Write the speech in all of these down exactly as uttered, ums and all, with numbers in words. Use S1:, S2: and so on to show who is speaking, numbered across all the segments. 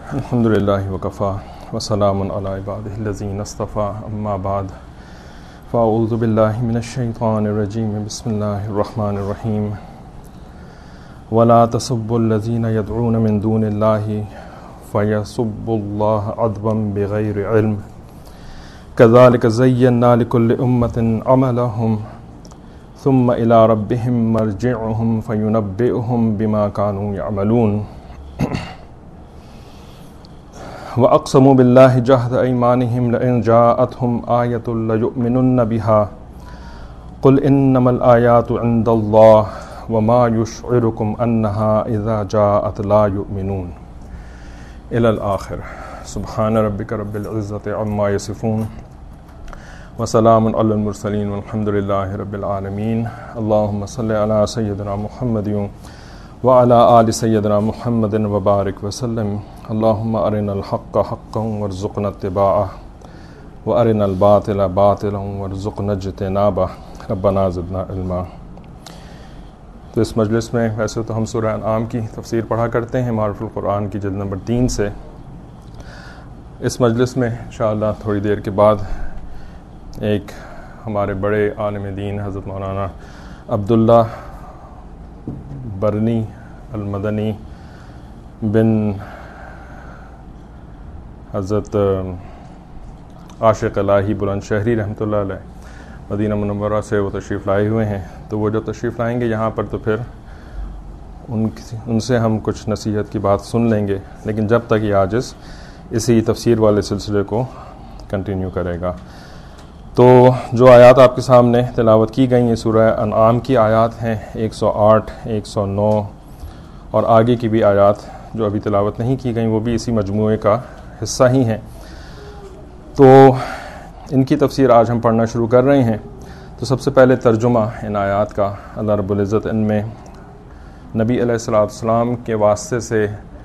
S1: الحمدللہ وکفا وسلام علی عبادہ الذین اصطفیٰ اما بعد فاعوذ باللہ من الشیطان الرجیم بسم اللہ الرحمن الرحیم ولا تسبوا الذین يدعون من دون اللہ فیسبوا اللہ عدوا بغیر علم كذلك زینا لكل امة عملهم ثم الى ربهم مرجعهم فینبئهم بما كانوا يعملون وَأَقْسَمُوا بِاللَّهِ جَهْدَ أَيْمَانِهِمْ لَئِنْ جَاءَتْهُمْ آيَةٌ لَيُؤْمِنُنَّ بِهَا قُلْ إِنَّمَا الْآيَاتُ عِندَ اللَّهِ وَمَا يُشْعِرُكُمْ أَنَّهَا إِذَا جَاءَتْ لَا يُؤْمِنُونَ إلى الآخر. سبحان ربك رب العزة عما يصفون وسلام على المرسلين والحمد لله رب العالمين. اللهم صل على سيدنا محمد وعلى آل سيدنا محمد وبارك وسلم. اللهم أرنا الحق حقا وارزقنا اتباعه وأرنا الباطل باطلا وارزقنا اجتنابه ربنا زدنا علما. تو اس مجلس میں ویسے تو ہم سورہ انعام کی تفسیر پڑھا کرتے ہیں معارف القرآن کی جلد نمبر تین سے. اس مجلس میں انشاءاللہ تھوڑی دیر کے بعد ایک ہمارے بڑے عالم دین حضرت مولانا عبداللہ برنی المدنی بن حضرت عاشق الہی بلند شہری رحمۃ اللہ علیہ مدینہ منورہ سے وہ تشریف لائے ہوئے ہیں. تو وہ جب تشریف لائیں گے یہاں پر تو پھر ان ان سے ہم کچھ نصیحت کی بات سن لیں گے، لیکن جب تک یہ عاجز اسی تفسیر والے سلسلے کو کنٹینیو کرے گا. تو جو آیات آپ کے سامنے تلاوت کی گئی ہیں سورہ انعام کی آیات ہیں ایک سو آٹھ ایک سو نو اور آگے کی بھی آیات جو ابھی تلاوت نہیں کی گئیں وہ بھی اسی مجموعے کا حصہ ہی ہیں. تو ان کی تفسیر آج ہم پڑھنا شروع کر رہے ہیں. تو سب سے پہلے ترجمہ ان آیات کا. اللہ رب العزت ان میں نبی علیہ الصلوۃ والسلام کے واسطے سے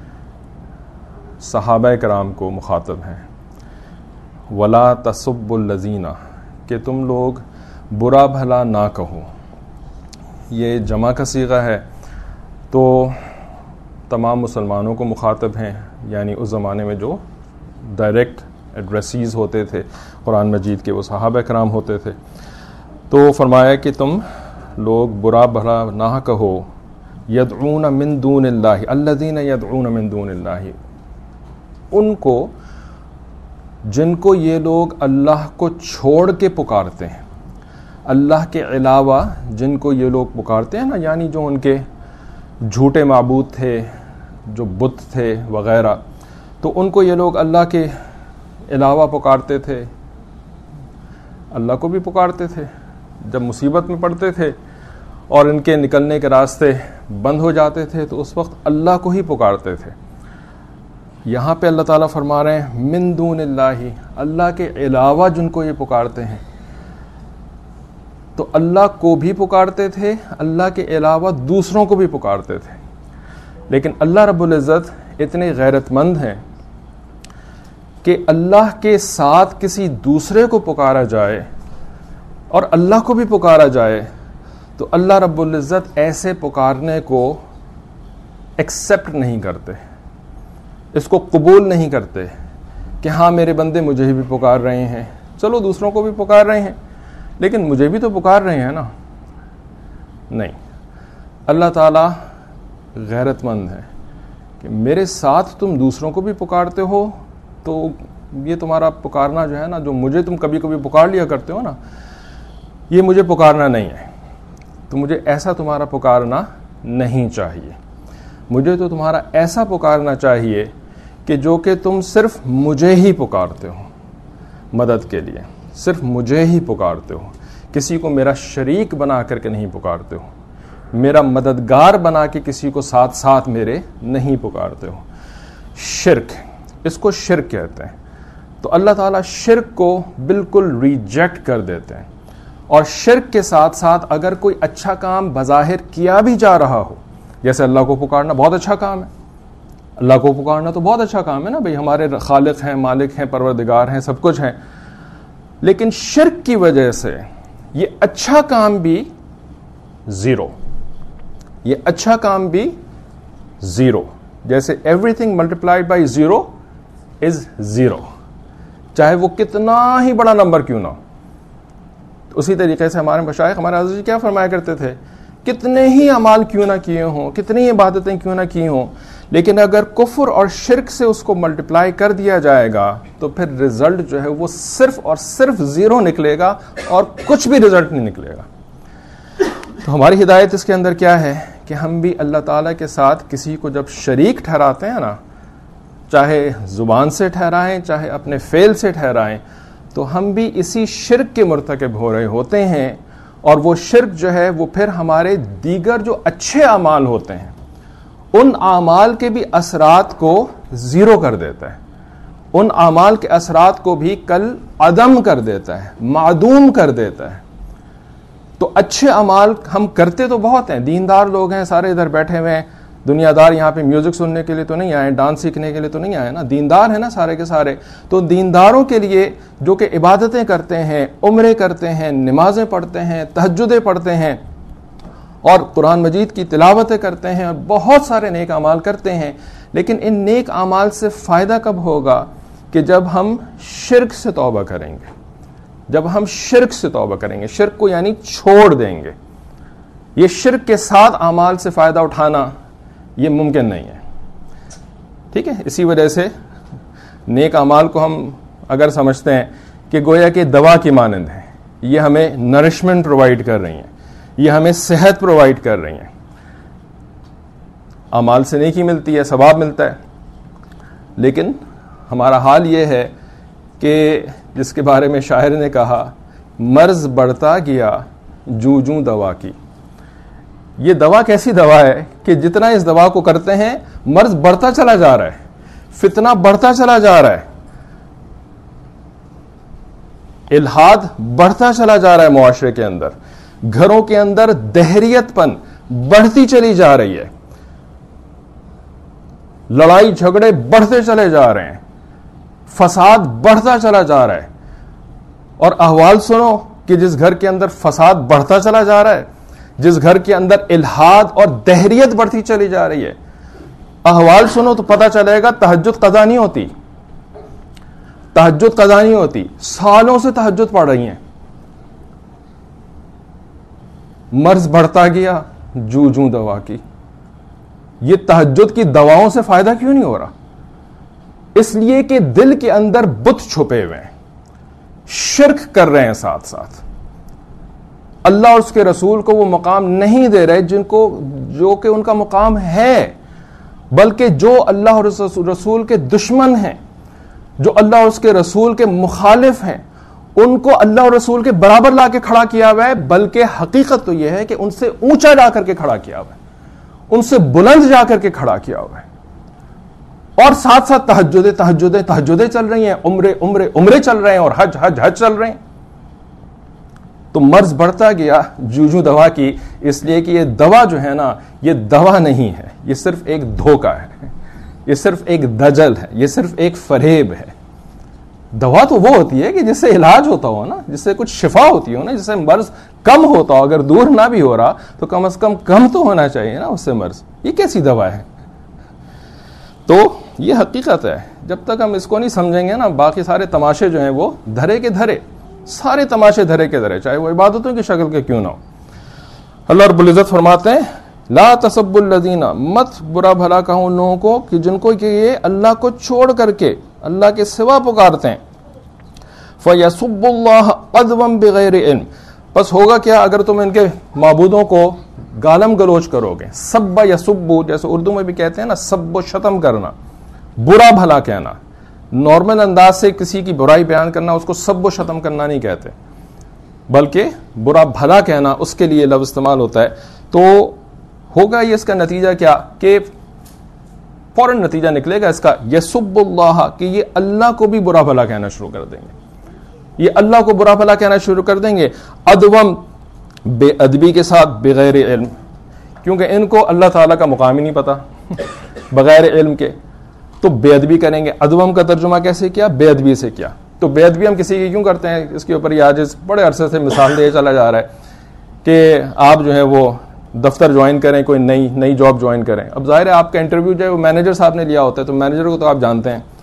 S1: صحابہ کرام کو مخاطب ہیں. ولا تسبوا الذین، کہ تم لوگ برا بھلا نہ کہو. یہ جمع کا صیغہ ہے تو تمام مسلمانوں کو مخاطب ہیں، یعنی اس زمانے میں جو ڈائریکٹ ایڈریسیز ہوتے تھے قرآن مجید کے وہ صحابہ کرام ہوتے تھے. تو فرمایا کہ تم لوگ برا بھلا نہ کہو. یدعون من دون اللہ، الذین یدعون من دون اللہ، ان کو جن کو یہ لوگ اللہ کو چھوڑ کے پکارتے ہیں، اللہ کے علاوہ جن کو یہ لوگ پکارتے ہیں نا، یعنی جو ان کے جھوٹے معبود تھے، جو بت تھے وغیرہ، تو ان کو یہ لوگ اللہ کے علاوہ پکارتے تھے، اللہ کو بھی پکارتے تھے. جب مصیبت میں پڑتے تھے اور ان کے نکلنے کے راستے بند ہو جاتے تھے تو اس وقت اللہ کو ہی پکارتے تھے. یہاں پہ اللہ تعالیٰ فرما رہے ہیں من دون اللہ، اللہ کے علاوہ جن کو یہ پکارتے ہیں. تو اللہ کو بھی پکارتے تھے، اللہ کے علاوہ دوسروں کو بھی پکارتے تھے. لیکن اللہ رب العزت اتنے غیرت مند ہیں کہ اللہ کے ساتھ کسی دوسرے کو پکارا جائے اور اللہ کو بھی پکارا جائے تو اللہ رب العزت ایسے پکارنے کو ایکسیپٹ نہیں کرتے، اس کو قبول نہیں کرتے کہ ہاں میرے بندے مجھے بھی پکار رہے ہیں، چلو دوسروں کو بھی پکار رہے ہیں لیکن مجھے بھی تو پکار رہے ہیں نا. نہیں، اللہ تعالیٰ غیرت مند ہے کہ میرے ساتھ تم دوسروں کو بھی پکارتے ہو تو یہ تمہارا پکارنا جو ہے نا، جو مجھے تم کبھی کبھی پکار لیا کرتے ہو نا، یہ مجھے پکارنا نہیں ہے. تو مجھے ایسا تمہارا پکارنا نہیں چاہیے. مجھے تو تمہارا ایسا پکارنا چاہیے کہ جو کہ تم صرف مجھے ہی پکارتے ہو مدد کے لیے، صرف مجھے ہی پکارتے ہو، کسی کو میرا شریک بنا کر کے نہیں پکارتے ہو، میرا مددگار بنا کے کسی کو ساتھ ساتھ میرے نہیں پکارتے ہو. شرک، اس کو شرک کہتے ہیں. تو اللہ تعالیٰ شرک کو بالکل ریجیکٹ کر دیتے ہیں. اور شرک کے ساتھ ساتھ اگر کوئی اچھا کام بظاہر کیا بھی جا رہا ہو، جیسے اللہ کو پکارنا بہت اچھا کام ہے، اللہ کو پکارنا تو بہت اچھا کام ہے نا بھئی، ہمارے خالق ہیں، مالک ہیں، پروردگار ہیں، سب کچھ ہیں. لیکن شرک کی وجہ سے یہ اچھا کام بھی زیرو، یہ اچھا کام بھی زیرو. جیسے everything multiplied by zero is zero, چاہے وہ کتنا ہی بڑا نمبر کیوں نہ ہو. اسی طریقے سے ہمارے مشائخ ہمارے حضرت جی کیا فرمایا کرتے تھے، کتنے ہی اعمال کیوں نہ کیے ہوں، کتنی ہی عبادتیں کیوں نہ کی ہوں، لیکن اگر کفر اور شرک سے اس کو ملٹیپلائی کر دیا جائے گا تو پھر رزلٹ جو ہے وہ صرف اور صرف زیرو نکلے گا اور کچھ بھی رزلٹ نہیں نکلے گا. تو ہماری ہدایت اس کے اندر کیا ہے کہ ہم بھی اللہ تعالیٰ کے ساتھ کسی کو جب شریک ٹھہراتے ہیں نا، چاہے زبان سے ٹھہرائیں چاہے اپنے فعل سے ٹھہرائیں، تو ہم بھی اسی شرک کے مرتکب ہو رہے ہوتے ہیں. اور وہ شرک جو ہے وہ پھر ہمارے دیگر جو اچھے اعمال ہوتے ہیں ان اعمال کے بھی اثرات کو زیرو کر دیتا ہے، ان اعمال کے اثرات کو بھی کل عدم کر دیتا ہے، معدوم کر دیتا ہے. تو اچھے اعمال ہم کرتے تو بہت ہیں، دیندار لوگ ہیں سارے ادھر بیٹھے ہوئے ہیں، دنیا دار یہاں پہ میوزک سننے کے لیے تو نہیں آئے، ڈانس سیکھنے کے لیے تو نہیں آئے نا، دیندار ہیں نا سارے کے سارے. تو دینداروں کے لیے جو کہ عبادتیں کرتے ہیں، عمرے کرتے ہیں، نمازیں پڑھتے ہیں، تہجدیں پڑھتے ہیں اور قرآن مجید کی تلاوتیں کرتے ہیں اور بہت سارے نیک اعمال کرتے ہیں، لیکن ان نیک اعمال سے فائدہ کب ہوگا کہ جب ہم شرک سے توبہ کریں گے، جب ہم شرک سے توبہ کریں گے، شرک کو یعنی چھوڑ دیں گے. یہ شرک کے ساتھ اعمال سے فائدہ اٹھانا یہ ممکن نہیں ہے. ٹھیک ہے، اسی وجہ سے نیک اعمال کو ہم اگر سمجھتے ہیں کہ گویا کہ دوا کی مانند ہے، یہ ہمیں نرشمنٹ پرووائڈ کر رہی ہیں، یہ ہمیں صحت پرووائڈ کر رہی ہیں، اعمال سے نیکی ملتی ہے، ثواب ملتا ہے. لیکن ہمارا حال یہ ہے کہ جس کے بارے میں شاعر نے کہا، مرض بڑھتا گیا جوں جوں دوا کی. یہ دوا کیسی دوا ہے کہ جتنا اس دوا کو کرتے ہیں مرض بڑھتا چلا جا رہا ہے، فتنہ بڑھتا چلا جا رہا ہے، الحاد بڑھتا چلا جا رہا ہے، معاشرے کے اندر گھروں کے اندر دہریت پن بڑھتی چلی جا رہی ہے، لڑائی جھگڑے بڑھتے چلے جا رہے ہیں، فساد بڑھتا چلا جا رہا ہے. اور احوال سنو کہ جس گھر کے اندر فساد بڑھتا چلا جا رہا ہے، جس گھر کے اندر الحاد اور دہریت بڑھتی چلی جا رہی ہے، احوال سنو تو پتہ چلے گا تہجد قضا نہیں ہوتی، تہجد قضا نہیں ہوتی، سالوں سے تہجد پڑھ رہی ہیں. مرض بڑھتا گیا جو جوں دوا کی. یہ تہجد کی دواؤں سے فائدہ کیوں نہیں ہو رہا؟ اس لیے کہ دل کے اندر بت چھپے ہوئے ہیں، شرک کر رہے ہیں، ساتھ ساتھ اللہ اور اس کے رسول کو وہ مقام نہیں دے رہے جن کو جو کہ ان کا مقام ہے، بلکہ جو اللہ اور رسول کے دشمن ہیں، جو اللہ اور اس کے رسول کے مخالف ہیں، ان کو اللہ اور رسول کے برابر لا کے کھڑا کیا ہوا ہے. بلکہ حقیقت تو یہ ہے کہ ان سے اونچا جا کر کے کھڑا کیا ہوا ہے، ان سے بلند جا کر کے کھڑا کیا ہوا ہے. اور ساتھ ساتھ تہجدیں تہجدیں تہجدیں چل رہی ہیں، عمرے عمرے عمرے چل رہے ہیں، اور حج حج حج چل رہے ہیں. تو مرض بڑھتا گیا جو جو دوا کی، اس لیے کہ یہ دوا جو ہے نا یہ دوا نہیں ہے، یہ صرف ایک دھوکہ ہے، یہ صرف ایک دجل ہے، یہ صرف ایک فریب ہے. دوا تو وہ ہوتی ہے کہ جس سے علاج ہوتا ہو نا، جس سے کچھ شفا ہوتی ہو نا، جس سے مرض کم ہوتا ہو، اگر دور نہ بھی ہو رہا تو کم از کم کم تو ہونا چاہیے نا اس سے مرض. یہ کیسی دوا ہے؟ تو یہ حقیقت ہے. جب تک ہم اس کو نہیں سمجھیں گے نا، باقی سارے تماشے جو ہیں وہ دھرے کے دھرے، سارے تماشے دھرے کے دھرے، چاہے وہ عبادتوں کی شکل کے کیوں نہ ہو. اللہ رب العزت فرماتے ہیں لا تسبوا الذین، مت برا بھلا کہو ان لوگوں کو کہ جن کو کہ یہ اللہ کو چھوڑ کر کے اللہ کے سوا پکارتے ہیں. فَيَسُبُّ اللَّهَ عَدْوًا بِغَيْرِ عِلْمٍ، بس ہوگا کیا اگر تم ان کے معبودوں کو گالم گلوچ کرو گے. سب یسب، جیسے اردو میں بھی کہتے ہیں نا، سب و شتم کرنا، برا بھلا کہنا، نارمل انداز سے کسی کی برائی بیان کرنا، اس کو سب و شتم کرنا نہیں کہتے، بلکہ برا بھلا کہنا، اس کے لیے لفظ استعمال ہوتا ہے. تو ہوگا یہ اس کا نتیجہ کیا کہ فوراً نتیجہ نکلے گا اس کا، یسب اللہ، کہ یہ اللہ کو بھی برا بھلا کہنا شروع کر دیں گے، یہ اللہ کو برا بھلا کہنا شروع کر دیں گے. ادوم، بے ادبی کے ساتھ، بغیر علم، کیونکہ ان کو اللہ تعالیٰ کا مقام ہی نہیں پتا بغیر علم کے، تو بے ادبی کریں گے. ادوم کا ترجمہ کیسے کیا؟ بے ادبی سے کیا. تو بے ادبی ہم کسی کی کیوں کرتے ہیں؟ اس کے اوپر یہ آج بڑے عرصے سے مثال دے چلا جا رہا ہے کہ آپ جو ہے وہ دفتر جوائن کریں، کوئی نئی نئی جاب جوائن کریں. اب ظاہر ہے آپ کا انٹرویو جو ہے وہ مینیجر صاحب نے لیا ہوتا ہے، تو مینیجر کو تو آپ جانتے ہیں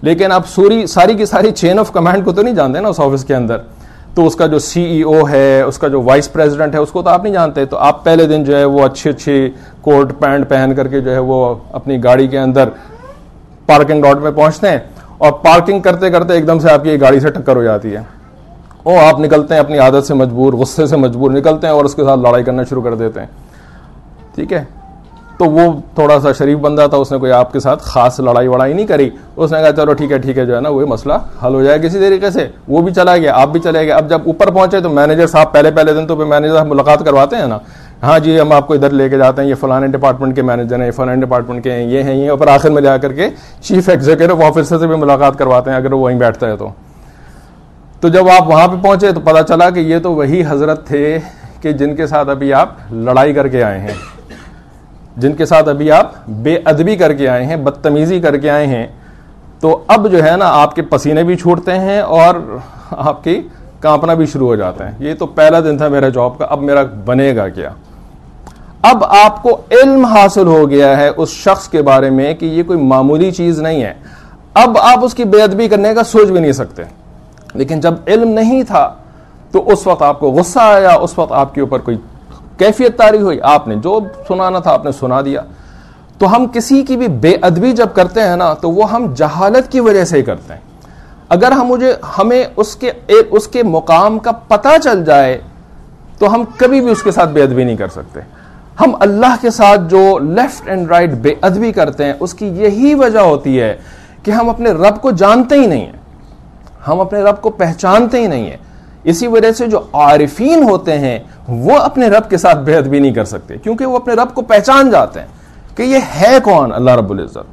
S1: لیکن آپ سوری ساری کی ساری چین آف کمانڈ کو تو نہیں جانتے نا اس آفس کے اندر. تو اس کا جو سی ای او ہے, اس کا جو وائس پریزیڈنٹ ہے, اس کو تو آپ نہیں جانتے. تو آپ پہلے دن جو ہے وہ اچھی اچھی کوٹ پینٹ پہن کر کے جو ہے وہ اپنی گاڑی کے اندر پارکنگ لاٹ میں پہنچتے ہیں, اور پارکنگ کرتے کرتے ایک دم سے آپ کی گاڑی سے ٹکر ہو جاتی ہے, اور آپ نکلتے ہیں اپنی عادت سے مجبور, غصے سے مجبور نکلتے ہیں اور اس کے ساتھ لڑائی کرنا شروع کر دیتے ہیں. ٹھیک ہے, تو وہ تھوڑا سا شریف بندہ تھا, اس نے کوئی آپ کے ساتھ خاص لڑائی وڑائی نہیں کری. اس نے کہا چلو ٹھیک ہے ٹھیک ہے جو ہے نا وہ مسئلہ حل ہو جائے کسی طریقے سے. وہ بھی چلا گیا, آپ بھی چلے گئے. اب جب اوپر پہنچے تو مینیجر صاحب, پہلے پہلے دن تو مینیجر صاحب ملاقات کرواتے ہیں نا, ہاں جی ہم آپ کو ادھر لے کے جاتے ہیں, یہ فلانے ڈپارٹمنٹ کے مینیجر ہیں, یہ فلانے ڈپارٹمنٹ کے ہیں, یہ ہیں یہ, اور آخر میں جا کر کے چیف ایگزیکٹو آفیسر سے بھی ملاقات کرواتے ہیں اگر وہ وہیں بیٹھتا ہے تو. تو جب آپ وہاں پہ پہنچے تو پتا چلا کہ یہ تو وہی حضرت تھے کہ جن کے ساتھ ابھی آپ لڑائی کر کے آئے ہیں, جن کے ساتھ ابھی آپ بے ادبی کر کے آئے ہیں, بدتمیزی کر کے آئے ہیں. تو اب جو ہے نا آپ کے پسینے بھی چھوٹتے ہیں اور آپ کی کانپنا بھی شروع ہو جاتا ہے. یہ تو پہلا دن تھا میرا جاب کا, اب میرا بنے گا کیا. اب آپ کو علم حاصل ہو گیا ہے اس شخص کے بارے میں کہ یہ کوئی معمولی چیز نہیں ہے. اب آپ اس کی بے ادبی کرنے کا سوچ بھی نہیں سکتے. لیکن جب علم نہیں تھا تو اس وقت آپ کو غصہ آیا, اس وقت آپ کے اوپر کوئی کیفیت طاری ہوئی, آپ نے جو سنانا تھا آپ نے سنا دیا. تو ہم کسی کی بھی بے ادبی جب کرتے ہیں نا تو وہ ہم جہالت کی وجہ سے ہی کرتے ہیں. اگر ہم مجھے ہمیں اس کے اس کے مقام کا پتہ چل جائے تو ہم کبھی بھی اس کے ساتھ بے ادبی نہیں کر سکتے. ہم اللہ کے ساتھ جو لیفٹ اینڈ رائٹ بے ادبی کرتے ہیں اس کی یہی وجہ ہوتی ہے کہ ہم اپنے رب کو جانتے ہی نہیں ہیں, ہم اپنے رب کو پہچانتے ہی نہیں ہیں. اسی وجہ سے جو عارفین ہوتے ہیں وہ اپنے رب کے ساتھ بے ادبی نہیں کر سکتے, کیونکہ وہ اپنے رب کو پہچان جاتے ہیں کہ یہ ہے کون, اللہ رب العزت.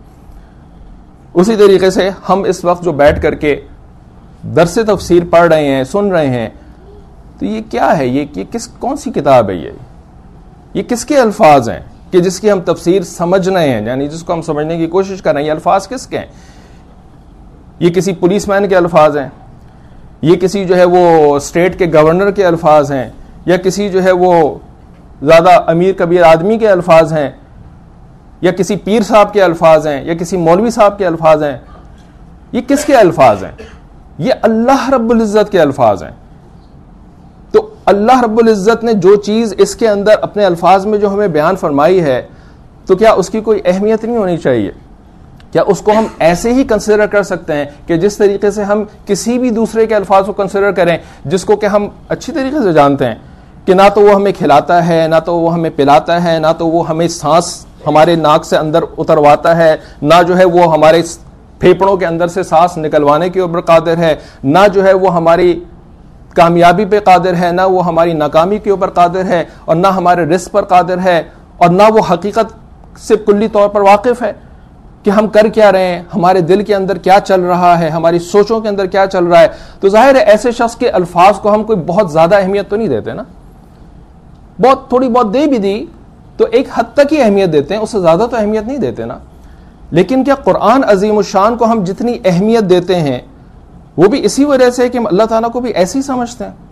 S1: اسی طریقے سے ہم اس وقت جو بیٹھ کر کے درس تفسیر پڑھ رہے ہیں, سن رہے ہیں, تو یہ کیا ہے, یہ, یہ کس کون سی کتاب ہے, یہ یہ کس کے الفاظ ہیں کہ جس کی ہم تفسیر سمجھ رہے ہیں, یعنی جس کو ہم سمجھنے کی کوشش کر رہے ہیں. یہ الفاظ کس کے ہیں؟ یہ کسی پولیس مین کے الفاظ ہیں, یہ کسی جو ہے وہ اسٹیٹ کے گورنر کے الفاظ ہیں, یا کسی جو ہے وہ زیادہ امیر کبیر آدمی کے الفاظ ہیں, یا کسی پیر صاحب کے الفاظ ہیں, یا کسی مولوی صاحب کے الفاظ ہیں. یہ کس کے الفاظ ہیں؟ یہ اللہ رب العزت کے الفاظ ہیں. تو اللہ رب العزت نے جو چیز اس کے اندر اپنے الفاظ میں جو ہمیں بیان فرمائی ہے, تو کیا اس کی کوئی اہمیت نہیں ہونی چاہیے؟ کیا اس کو ہم ایسے ہی کنسیڈر کر سکتے ہیں کہ جس طریقے سے ہم کسی بھی دوسرے کے الفاظ کو کنسیڈر کریں جس کو کہ ہم اچھی طریقے سے جانتے ہیں کہ نہ تو وہ ہمیں کھلاتا ہے, نہ تو وہ ہمیں پلاتا ہے, نہ تو وہ ہمیں سانس ہمارے ناک سے اندر اترواتا ہے, نہ جو ہے وہ ہمارے پھیپڑوں کے اندر سے سانس نکلوانے کے اوپر قادر ہے, نہ جو ہے وہ ہماری کامیابی پہ قادر ہے, نہ وہ ہماری ناکامی کے اوپر قادر ہے, اور نہ ہمارے رزق پر قادر ہے, اور نہ وہ حقیقت سے کلی طور پر واقف ہے کہ ہم کر کیا رہے ہیں, ہمارے دل کے اندر کیا چل رہا ہے, ہماری سوچوں کے اندر کیا چل رہا ہے. تو ظاہر ہے ایسے شخص کے الفاظ کو ہم کوئی بہت زیادہ اہمیت تو نہیں دیتے نا, بہت تھوڑی بہت دے بھی دی تو ایک حد تک ہی اہمیت دیتے ہیں, اس سے زیادہ تو اہمیت نہیں دیتے نا. لیکن کیا قرآن عظیم الشان کو ہم جتنی اہمیت دیتے ہیں وہ بھی اسی وجہ سے کہ ہم اللہ تعالیٰ کو بھی ایسے ہی سمجھتے ہیں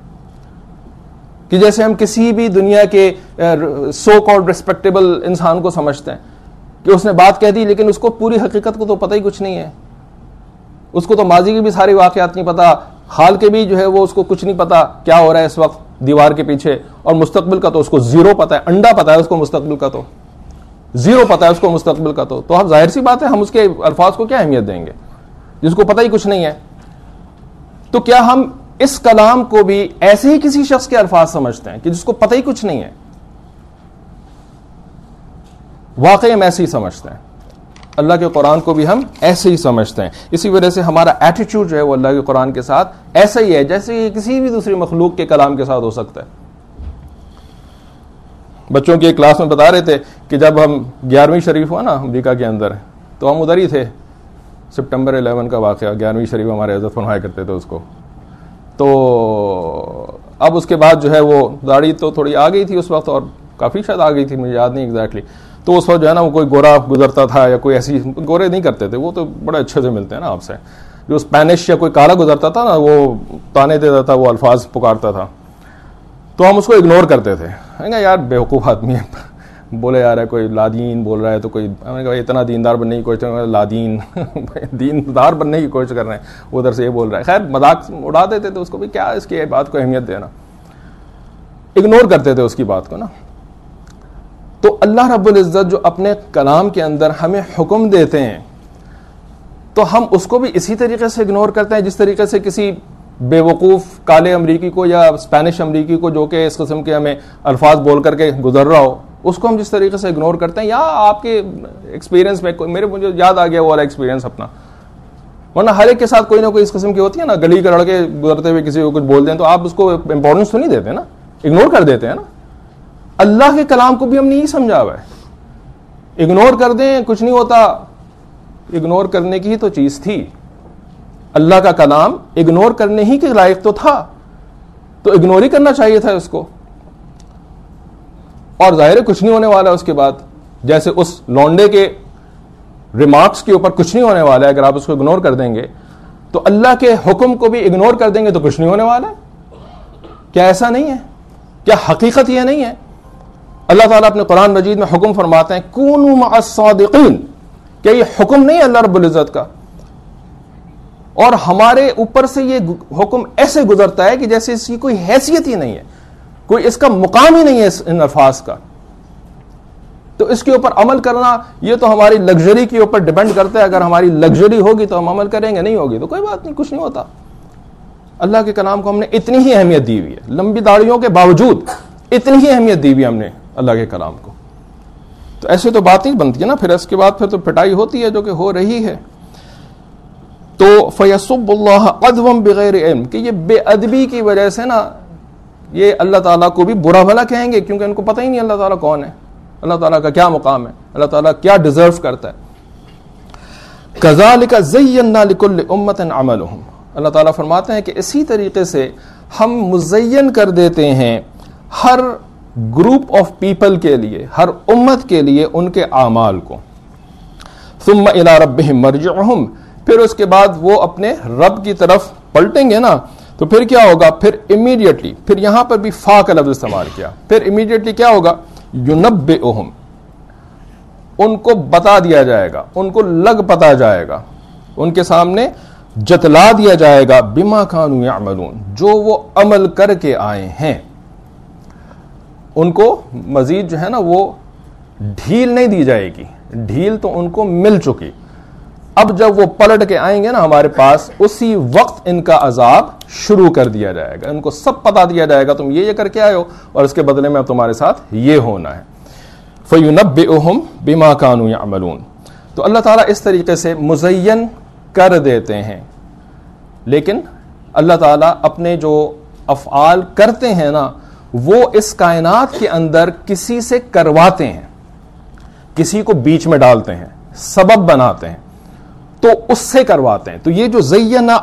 S1: کہ جیسے ہم کسی بھی دنیا کے سو کالڈ ریسپیکٹیبل انسان کو سمجھتے ہیں کہ اس نے بات کہہ دی لیکن اس کو پوری حقیقت کو تو پتہ ہی کچھ نہیں ہے, اس کو تو ماضی کے بھی سارے واقعات نہیں پتا, حال کے بھی جو ہے وہ اس کو کچھ نہیں پتا کیا ہو رہا ہے اس وقت دیوار کے پیچھے, اور مستقبل کا تو اس کو زیرو پتا ہے, انڈا پتا ہے اس کو, مستقبل کا تو زیرو پتا ہے اس کو, مستقبل کا تو تو اب ظاہر سی بات ہے ہم اس کے الفاظ کو کیا اہمیت دیں گے جس کو پتہ ہی کچھ نہیں ہے. تو کیا ہم اس کلام کو بھی ایسے ہی کسی شخص کے الفاظ سمجھتے ہیں کہ جس کو پتہ ہی کچھ نہیں ہے؟ واقعی ہم ایسے ہی سمجھتے ہیں. اللہ کے قرآن کو بھی ہم ایسے ہی سمجھتے ہیں. اسی وجہ سے ہمارا ایٹیٹیوڈ جو ہے وہ اللہ کے قرآن کے ساتھ ایسا ہی ہے جیسے یہ کسی بھی دوسری مخلوق کے کلام کے ساتھ ہو سکتا ہے. بچوں کی ایک کلاس میں بتا رہے تھے کہ جب ہم گیارہویں شریف ہوا نا امریکہ کے اندر, تو ہم ادھر ہی تھے. سپٹمبر الیون کا واقعہ, گیارہویں شریف ہمارے عزت فرمایا کرتے تھے اس کو. تو اب اس کے بعد جو ہے وہ داڑھی تو تھوڑی آ گئی تھی اس وقت, اور کافی شاید آ گئی تھی, مجھے یاد نہیں ایگزیکٹلی. تو اس وقت جو ہے نا وہ کوئی گورا گزرتا تھا یا کوئی ایسی, گورے نہیں کرتے تھے وہ تو بڑے اچھے سے ملتے ہیں نا آپ سے, جو اسپینش یا کوئی کالا گزرتا تھا نا وہ تانے دیتا تھا, وہ الفاظ پکارتا تھا, تو ہم اس کو اگنور کرتے تھے. یار بیوقوف آدمی ہے, بولے جا رہا ہے کوئی لادین بول رہا ہے تو کوئی میں نے کہا اتنا دیندار بننے کی کوشش کر رہے ہیں, لادین دیندار بننے کی کوشش کر رہے ہیں, ادھر سے یہ بول رہا ہے. خیر مذاق اڑا دیتے تھے اس کو بھی, کیا اس کی بات کو اہمیت دینا, اگنور کرتے تھے اس کی بات کو نا. تو اللہ رب العزت جو اپنے کلام کے اندر ہمیں حکم دیتے ہیں تو ہم اس کو بھی اسی طریقے سے اگنور کرتے ہیں جس طریقے سے کسی بے وقوف کالے امریکی کو یا اسپینش امریکی کو جو کہ اس قسم کے ہمیں الفاظ بول کر کے گزر رہا ہو, اس کو ہم جس طریقے سے اگنور کرتے ہیں. یا آپ کے ایکسپیرینس میں, میرے مجھے یاد آ گیا وہ والا ایکسپیرینس اپنا, ورنہ ہر ایک کے ساتھ کوئی نہ کوئی اس قسم کی ہوتی ہے نا, گلی کے لڑکے گزرتے ہوئے کسی کو کچھ بول دیں تو آپ اس کو امپورٹنس تو نہیں دیتے نا, اگنور کر دیتے ہیں نا. اللہ کے کلام کو بھی ہم نے یہی سمجھا ہوا ہے, اگنور کر دیں کچھ نہیں ہوتا. اگنور کرنے کی ہی تو چیز تھی, اللہ کا کلام اگنور کرنے ہی کے لائق تو تھا, تو اگنور ہی کرنا چاہیے تھا اس کو. اور ظاہر کچھ نہیں ہونے والا اس کے بعد, جیسے اس لونڈے کے ریمارکس کے اوپر کچھ نہیں ہونے والا ہے اگر آپ اس کو اگنور کر دیں گے, تو اللہ کے حکم کو بھی اگنور کر دیں گے تو کچھ نہیں ہونے والا ہے. کیا ایسا نہیں ہے؟ کیا حقیقت یہ نہیں ہے؟ اللہ تعالیٰ اپنے قرآن مجید میں حکم فرماتے ہیں کونوا مع الصادقین. کیا یہ حکم نہیں ہے اللہ رب العزت کا؟ اور ہمارے اوپر سے یہ حکم ایسے گزرتا ہے کہ جیسے اس کی کوئی حیثیت ہی نہیں ہے, کوئی اس کا مقام ہی نہیں ہے ان الفاظ کا. تو اس کے اوپر عمل کرنا یہ تو ہماری لگژری کے اوپر ڈیپینڈ کرتا ہے. اگر ہماری لگژری ہوگی تو ہم عمل کریں گے, نہیں ہوگی تو کوئی بات نہیں, کچھ نہیں ہوتا. اللہ کے کلام کو ہم نے اتنی ہی اہمیت دی ہوئی ہے, لمبی داڑھیوں کے باوجود اتنی ہی اہمیت دی ہوئی ہے ہم نے اللہ کے کلام کو. تو ایسے تو بات نہیں بنتی ہے نا, پھر اس کے بعد پھر تو پٹائی ہوتی ہے جو کہ ہو رہی ہے. تو فیسب اللہ عدوا بغیر علم, کہ یہ بے ادبی کی وجہ سے نا یہ اللہ تعالیٰ کو بھی برا بھلا کہیں گے, کیونکہ ان کو پتہ ہی نہیں اللہ تعالیٰ کون ہے, اللہ تعالیٰ کا کیا مقام ہے, اللہ تعالیٰ کیا ڈیزرو کرتا ہے. کذالک زینا لکل امۃ عملہم, اللہ تعالیٰ فرماتے ہیں کہ اسی طریقے سے ہم مزین کر دیتے ہیں ہر گروپ آف پیپل کے لیے, ہر امت کے لیے ان کے اعمال کو. ثم الی ربہم مرجعہم, پھر اس کے بعد وہ اپنے رب کی طرف پلٹیں گے نا, تو پھر کیا ہوگا, پھر امیڈیٹلی, پھر یہاں پر بھی فا کا لفظ استعمال کیا, پھر امیڈیٹلی کیا ہوگا, ینبئہم, ان کو بتا دیا جائے گا, ان کو لگ پتا جائے گا, ان کے سامنے جتلا دیا جائے گا, بما کانوا یعملون, جو وہ عمل کر کے آئے ہیں. ان کو مزید جو ہے نا وہ ڈھیل نہیں دی جائے گی, ڈھیل تو ان کو مل چکی. اب جب وہ پلٹ کے آئیں گے نا ہمارے پاس, اسی وقت ان کا عذاب شروع کر دیا جائے گا. ان کو سب پتا دیا جائے گا تم یہ یہ کر کے آئے ہو اور اس کے بدلے میں اب تمہارے ساتھ یہ ہونا ہے. فَيُنَبِّئُهُمْ بِمَا كَانُوا يَعْمَلُونَ. تو اللہ تعالیٰ اس طریقے سے مزین کر دیتے ہیں, لیکن اللہ تعالیٰ اپنے جو افعال کرتے ہیں نا وہ اس کائنات کے اندر کسی سے کرواتے ہیں, کسی کو بیچ میں ڈالتے ہیں, سبب بناتے ہیں, تو اس سے کرواتے ہیں. تو یہ جو زینا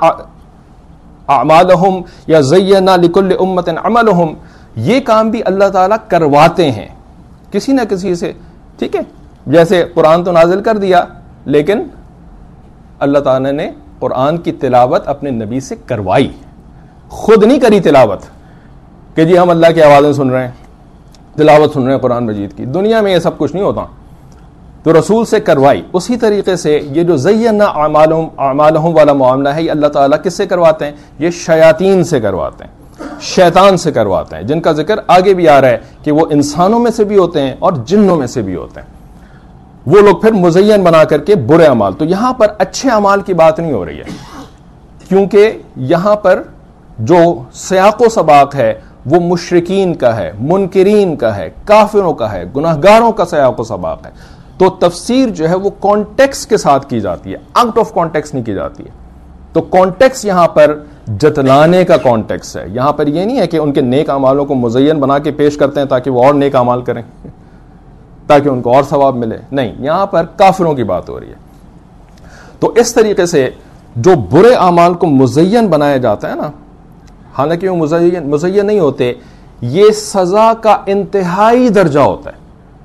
S1: اعمالہم یا زینا لکل امۃ عملہم, یہ کام بھی اللہ تعالیٰ کرواتے ہیں کسی نہ کسی سے. ٹھیک ہے, جیسے قرآن تو نازل کر دیا, لیکن اللہ تعالیٰ نے قرآن کی تلاوت اپنے نبی سے کروائی, خود نہیں کری تلاوت کہ جی ہم اللہ کی آوازیں سن رہے ہیں, تلاوت سن رہے ہیں قرآن مجید کی. دنیا میں یہ سب کچھ نہیں ہوتا, تو رسول سے کروائی. اسی طریقے سے یہ جو زینا اعمالہم اعمالہم والا معاملہ ہے, یہ اللہ تعالیٰ کس سے کرواتے ہیں, یہ شیاطین سے کرواتے ہیں, شیطان سے کرواتے ہیں, جن کا ذکر آگے بھی آ رہا ہے کہ وہ انسانوں میں سے بھی ہوتے ہیں اور جنوں میں سے بھی ہوتے ہیں. وہ لوگ پھر مزین بنا کر کے برے اعمال. تو یہاں پر اچھے اعمال کی بات نہیں ہو رہی ہے, کیونکہ یہاں پر جو سیاق و سباق ہے وہ مشرکین کا ہے, منکرین کا ہے, کافروں کا ہے, گناہگاروں کا سیاق و سباق ہے. تو تفسیر جو ہے وہ کانٹیکس کے ساتھ کی جاتی ہے, آؤٹ آف کانٹیکس نہیں کی جاتی ہے. تو کانٹیکس یہاں پر جتلانے کا کانٹیکس ہے. یہاں پر یہ نہیں ہے کہ ان کے نیک اعمالوں کو مزین بنا کے پیش کرتے ہیں تاکہ وہ اور نیک اعمال کریں, تاکہ ان کو اور ثواب ملے. نہیں, یہاں پر کافروں کی بات ہو رہی ہے. تو اس طریقے سے جو برے اعمال کو مزین بنایا جاتا ہے نا, حالانکہ وہ مزین مزین نہیں ہوتے, یہ سزا کا انتہائی درجہ ہوتا ہے,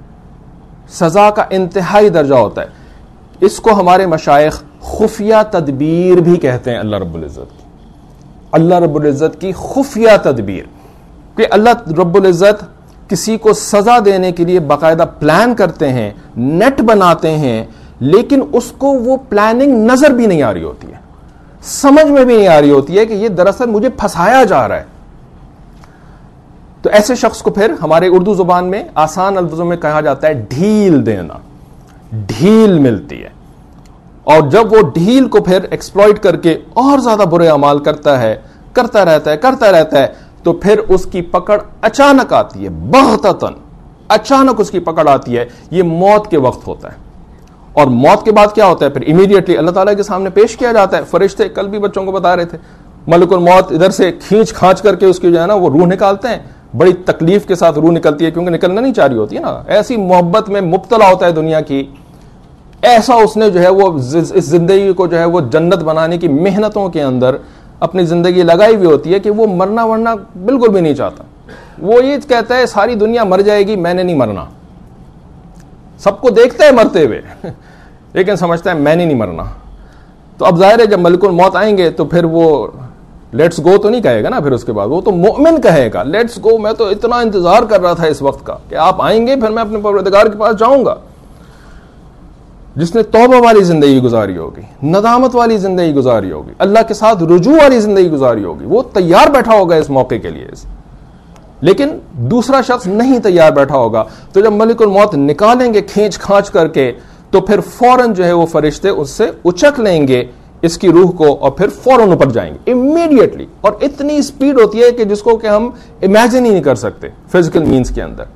S1: سزا کا انتہائی درجہ ہوتا ہے. اس کو ہمارے مشائخ خفیہ تدبیر بھی کہتے ہیں اللہ رب العزت کی. اللہ رب العزت کی خفیہ تدبیر, کہ اللہ رب العزت کسی کو سزا دینے کے لیے باقاعدہ پلان کرتے ہیں, نیٹ بناتے ہیں, لیکن اس کو وہ پلاننگ نظر بھی نہیں آ رہی ہوتی ہے, سمجھ میں بھی نہیں آ رہی ہوتی ہے کہ یہ دراصل مجھے پھنسایا جا رہا ہے. تو ایسے شخص کو پھر ہمارے اردو زبان میں آسان الفاظوں میں کہا جاتا ہے ڈھیل دینا, ڈھیل ملتی ہے. اور جب وہ ڈھیل کو پھر ایکسپلوئٹ کر کے اور زیادہ برے اعمال کرتا ہے کرتا رہتا ہے کرتا رہتا ہے تو پھر اس کی پکڑ اچانک آتی ہے, بغتتاً اچانک اس کی پکڑ آتی ہے. یہ موت کے وقت ہوتا ہے, اور موت کے بعد کیا ہوتا ہے, پھر امیڈیٹلی اللہ تعالیٰ کے سامنے پیش کیا جاتا ہے. فرشتے کل بھی بچوں کو بتا رہے تھے, ملک الموت ادھر سے کھینچ کھانچ کر کے اس کی جو ہے نا وہ روح نکالتے ہیں. بڑی تکلیف کے ساتھ روح نکلتی ہے, کیونکہ نکلنا نہیں چاہ رہی ہوتی ہے نا, ایسی محبت میں مبتلا ہوتا ہے دنیا کی, ایسا اس نے جو ہے وہ اس زندگی کو جو ہے وہ جنت بنانے کی محنتوں کے اندر اپنی زندگی لگائی ہوئی ہوتی ہے کہ وہ مرنا ورنا بالکل بھی نہیں چاہتا. وہ یہ کہتا ہے ساری دنیا مر جائے گی, میں نے نہیں مرنا. سب کو دیکھتا ہے مرتے ہوئے لیکن سمجھتا ہے میں نے نہیں مرنا. تو اب ظاہر ہے جب ملک الموت آئیں گے تو پھر وہ لیٹس گو تو نہیں کہے گا نا, پھر اس کے بعد وہ تو مومن کہے گا لیٹس گو, میں تو اتنا انتظار کر رہا تھا اس وقت کا کہ آپ آئیں گے, پھر میں اپنے پروردگار کے پاس جاؤں گا. جس نے توبہ والی زندگی گزاری ہوگی, ندامت والی زندگی گزاری ہوگی, اللہ کے ساتھ رجوع والی زندگی گزاری ہوگی, وہ تیار بیٹھا ہوگا اس موقع کے لیے. لیکن دوسرا شخص نہیں تیار بیٹھا ہوگا. تو جب ملک الموت نکالیں گے کھینچ کھانچ کر کے, تو پھر فوراً جو ہے وہ فرشتے اس سے اچک لیں گے اس کی روح کو, اور پھر فوراً اوپر جائیں گے امیڈیٹلی. اور اتنی سپیڈ ہوتی ہے کہ جس کو کہ ہم امیجن ہی نہیں کر سکتے فزیکل مینز کے اندر.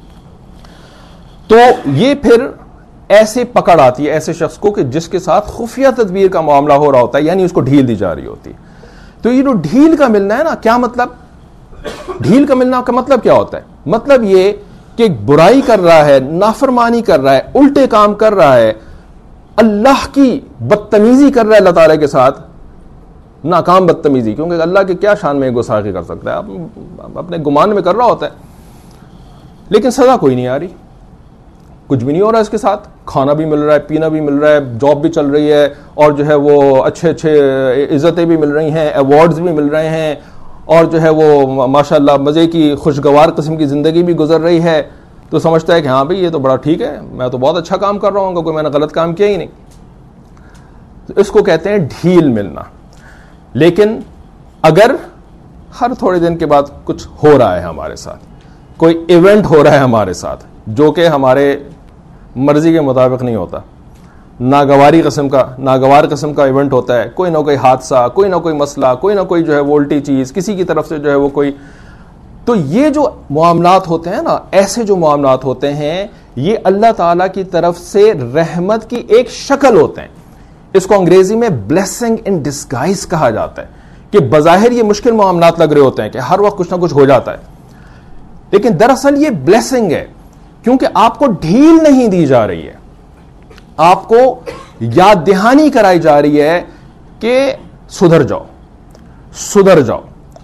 S1: تو یہ پھر ایسے پکڑ آتی ہے ایسے شخص کو کہ جس کے ساتھ خفیہ تدبیر کا معاملہ ہو رہا ہوتا ہے, یعنی اس کو ڈھیل دی جا رہی ہوتی ہے. تو یہ جو ڈھیل کا ملنا ہے نا, کیا مطلب ڈھیل کا ملنا کا مطلب کیا ہوتا ہے؟ مطلب یہ کہ برائی کر رہا ہے, نافرمانی کر رہا ہے, الٹے کام کر رہا ہے, اللہ کی بدتمیزی کر رہا ہے اللہ تعالیٰ کے ساتھ, ناکام بدتمیزی, کیونکہ اللہ کے کیا شان میں گستاخی کر سکتا ہے, آپ اپنے گمان میں کر رہا ہوتا ہے, لیکن سزا کوئی نہیں آ رہی, کچھ بھی نہیں ہو رہا اس کے ساتھ. کھانا بھی مل رہا ہے, پینا بھی مل رہا ہے, جاب بھی چل رہی ہے, اور جو ہے وہ اچھے اچھے عزتیں بھی مل رہی ہیں, ایوارڈز بھی مل رہے ہیں, اور جو ہے وہ ماشاءاللہ مزے کی خوشگوار قسم کی زندگی بھی گزر رہی ہے. تو سمجھتا ہے کہ ہاں بھئی یہ تو بڑا ٹھیک ہے, میں تو بہت اچھا کام کر رہا ہوں, کوئی میں نے غلط کام کیا ہی نہیں. اس کو کہتے ہیں ڈھیل ملنا. لیکن اگر ہر تھوڑے دن کے بعد کچھ ہو رہا ہے ہمارے ساتھ, کوئی ایونٹ ہو رہا ہے ہمارے ساتھ جو کہ ہمارے مرضی کے مطابق نہیں ہوتا, ناگواری قسم کا ناگوار قسم کا ایونٹ ہوتا ہے, کوئی نہ کوئی حادثہ, کوئی نہ کوئی مسئلہ, کوئی نہ کوئی جو ہے وولٹی چیز, کسی کی طرف سے جو ہے وہ کوئی, تو یہ جو معاملات ہوتے ہیں نا, ایسے جو معاملات ہوتے ہیں, یہ اللہ تعالیٰ کی طرف سے رحمت کی ایک شکل ہوتے ہیں. اس کو انگریزی میں بلیسنگ ان ڈسگائز کہا جاتا ہے, کہ بظاہر یہ مشکل معاملات لگ رہے ہوتے ہیں کہ ہر وقت کچھ نہ کچھ ہو جاتا ہے, لیکن دراصل یہ بلیسنگ ہے, کیونکہ آپ کو ڈھیل نہیں دی جا رہی ہے, آپ کو یاد دہانی کرائی جا رہی ہے کہ سدھر جاؤ سدھر جاؤ.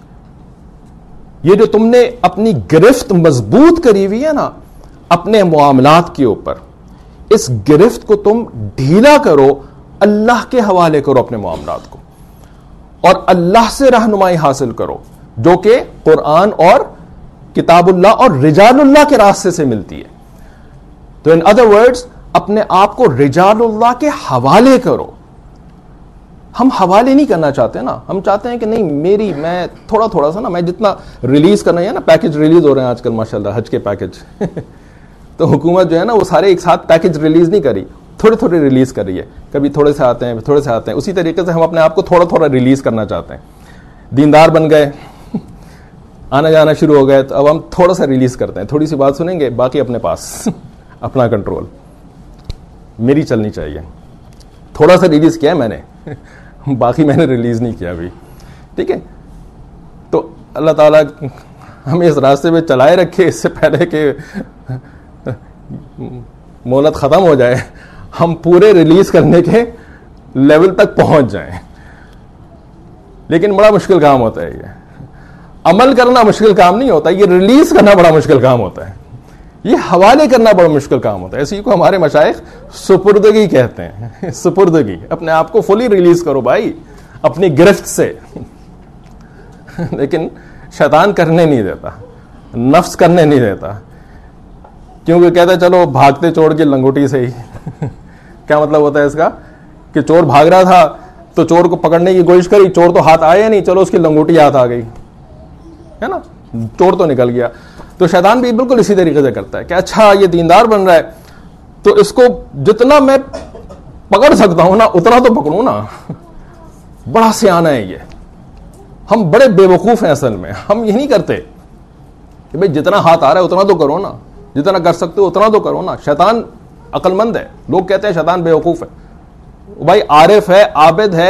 S1: یہ جو تم نے اپنی گرفت مضبوط کری ہوئی ہے نا اپنے معاملات کے اوپر, اس گرفت کو تم ڈھیلا کرو, اللہ کے حوالے کرو اپنے معاملات کو, اور اللہ سے رہنمائی حاصل کرو, جو کہ قرآن اور کتاب اللہ اور رجال اللہ کے راستے سے ملتی ہے. تو ان ادر ورڈز اپنے آپ کو رجال اللہ کے حوالے کرو. ہم حوالے نہیں کرنا چاہتے نا, ہم چاہتے ہیں کہ نہیں میری میں تھوڑا تھوڑا سا نا, میں جتنا ریلیز کرنا ہے نا, پیکج ریلیز ہو رہے ہیں آج کل ماشاءاللہ, حج کے پیکج تو حکومت جو ہے نا وہ سارے ایک ساتھ پیکج ریلیز نہیں کری, تھوڑے تھوڑے ریلیز کر رہی ہے, کبھی تھوڑے سے آتے ہیں تھوڑے سے آتے ہیں. اسی طریقے سے ہم اپنے آپ کو تھوڑا تھوڑا ریلیز کرنا چاہتے ہیں. دیندار بن گئے, آنا جانا شروع ہو گئے, تو اب ہم تھوڑا سا ریلیز کرتے ہیں, تھوڑی سی بات سنیں گے, باقی اپنے پاس اپنا کنٹرول میری چلنی چاہیے. تھوڑا سا ریلیز کیا ہے میں نے, باقی میں نے ریلیز نہیں کیا ابھی, ٹھیک ہے. تو اللہ تعالیٰ ہمیں اس راستے میں چلائے رکھے, اس سے پہلے کہ مہلت ختم ہو جائے ہم پورے ریلیز کرنے کے لیول تک پہنچ جائیں. لیکن بڑا مشکل کام ہوتا ہے, یہ عمل کرنا مشکل کام نہیں ہوتا, یہ ریلیز کرنا بڑا مشکل کام ہوتا ہے, یہ حوالے کرنا بڑا مشکل کام ہوتا ہے. اسی کو ہمارے مشائخ سپردگی کہتے ہیں, سپردگی. اپنے آپ کو فلی ریلیز کرو بھائی اپنی گرفت سے, لیکن شیطان کرنے نہیں دیتا. نفس کرنے نہیں دیتا, کیونکہ کہتا ہے چلو بھاگتے چور کی لنگوٹی سے ہی. کیا مطلب ہوتا ہے اس کا؟ کہ چور بھاگ رہا تھا تو چور کو پکڑنے کی کوشش کری, چور تو ہاتھ آیا نہیں, چلو اس کی لنگوٹی ہاتھ آ گئی, ہے نا, چور تو نکل گیا. تو شیطان بھی بالکل اسی طریقے سے کرتا ہے کہ اچھا یہ دیندار بن رہا ہے تو اس کو جتنا میں پکڑ سکتا ہوں نا اتنا تو پکڑوں نا. بڑا سیانہ ہے یہ. ہم بڑے بے وقوف ہیں اصل میں, ہم یہ نہیں کرتے کہ بھئی جتنا ہاتھ آ رہا ہے اتنا تو کرو نا, جتنا کر سکتے ہو اتنا تو کرو نا. شیطان عقل مند ہے, لوگ کہتے ہیں شیطان بے وقوف ہے. بھائی عارف ہے, عابد ہے,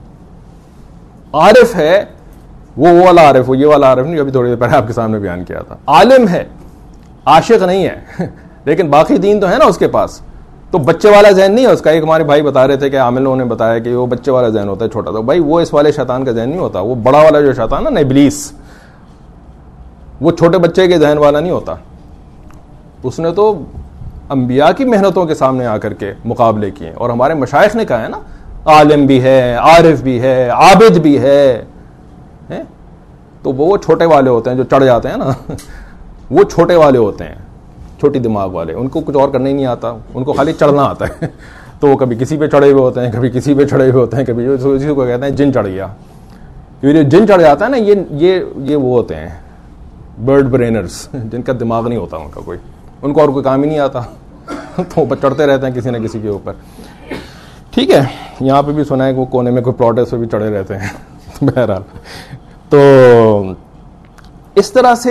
S1: عارف ہے, وہ وہ والا عارف, وہ یہ والا عارف نہیں, ابھی تھوڑی دیر پہلے آپ کے سامنے بیان کیا تھا. عالم ہے, عاشق نہیں ہے, لیکن باقی دین تو ہے نا اس کے پاس. تو بچے والا ذہن نہیں ہے اس کا. ایک ہمارے بھائی بتا رہے تھے کہ عاملوں نے بتایا کہ وہ بچے والا ذہن ہوتا ہے چھوٹا. تو بھائی وہ اس والے شیطان کا ذہن نہیں ہوتا, وہ بڑا والا جو شیطان ہے نا ابلیس, وہ چھوٹے بچے کے ذہن والا نہیں ہوتا. اس نے تو انبیاء کی محنتوں کے سامنے آ کر کے مقابلے کیے, اور ہمارے مشائخ نے کہا ہے نا عالم بھی ہے, عارف بھی ہے, عابد بھی ہے. تو وہ چھوٹے والے ہوتے ہیں جو چڑھ جاتے ہیں نا, وہ چھوٹے والے ہوتے ہیں, چھوٹی دماغ والے. ان کو کچھ اور کرنا ہی نہیں آتا, ان کو خالی چڑھنا آتا ہے. تو وہ کبھی کسی پہ چڑھے ہوئے ہوتے ہیں, کبھی کسی پہ چڑھے ہوئے ہوتے ہیں, کبھی اسی کو کہتے ہیں جن چڑھ گیا. یہ جن چڑھ جاتا ہے نا, یہ یہ یہ وہ ہوتے ہیں برڈ برینرز, جن کا دماغ نہیں ہوتا ان کا کوئی, ان کو اور کوئی کام ہی نہیں آتا. تو وہ چڑھتے رہتے ہیں کسی نہ کسی کے اوپر. ٹھیک ہے, یہاں پہ بھی سنا ہے کہ وہ کونے میں کوئی پلاٹ ہے اس پہ بھی چڑھے رہتے ہیں. بہرحال تو اس طرح سے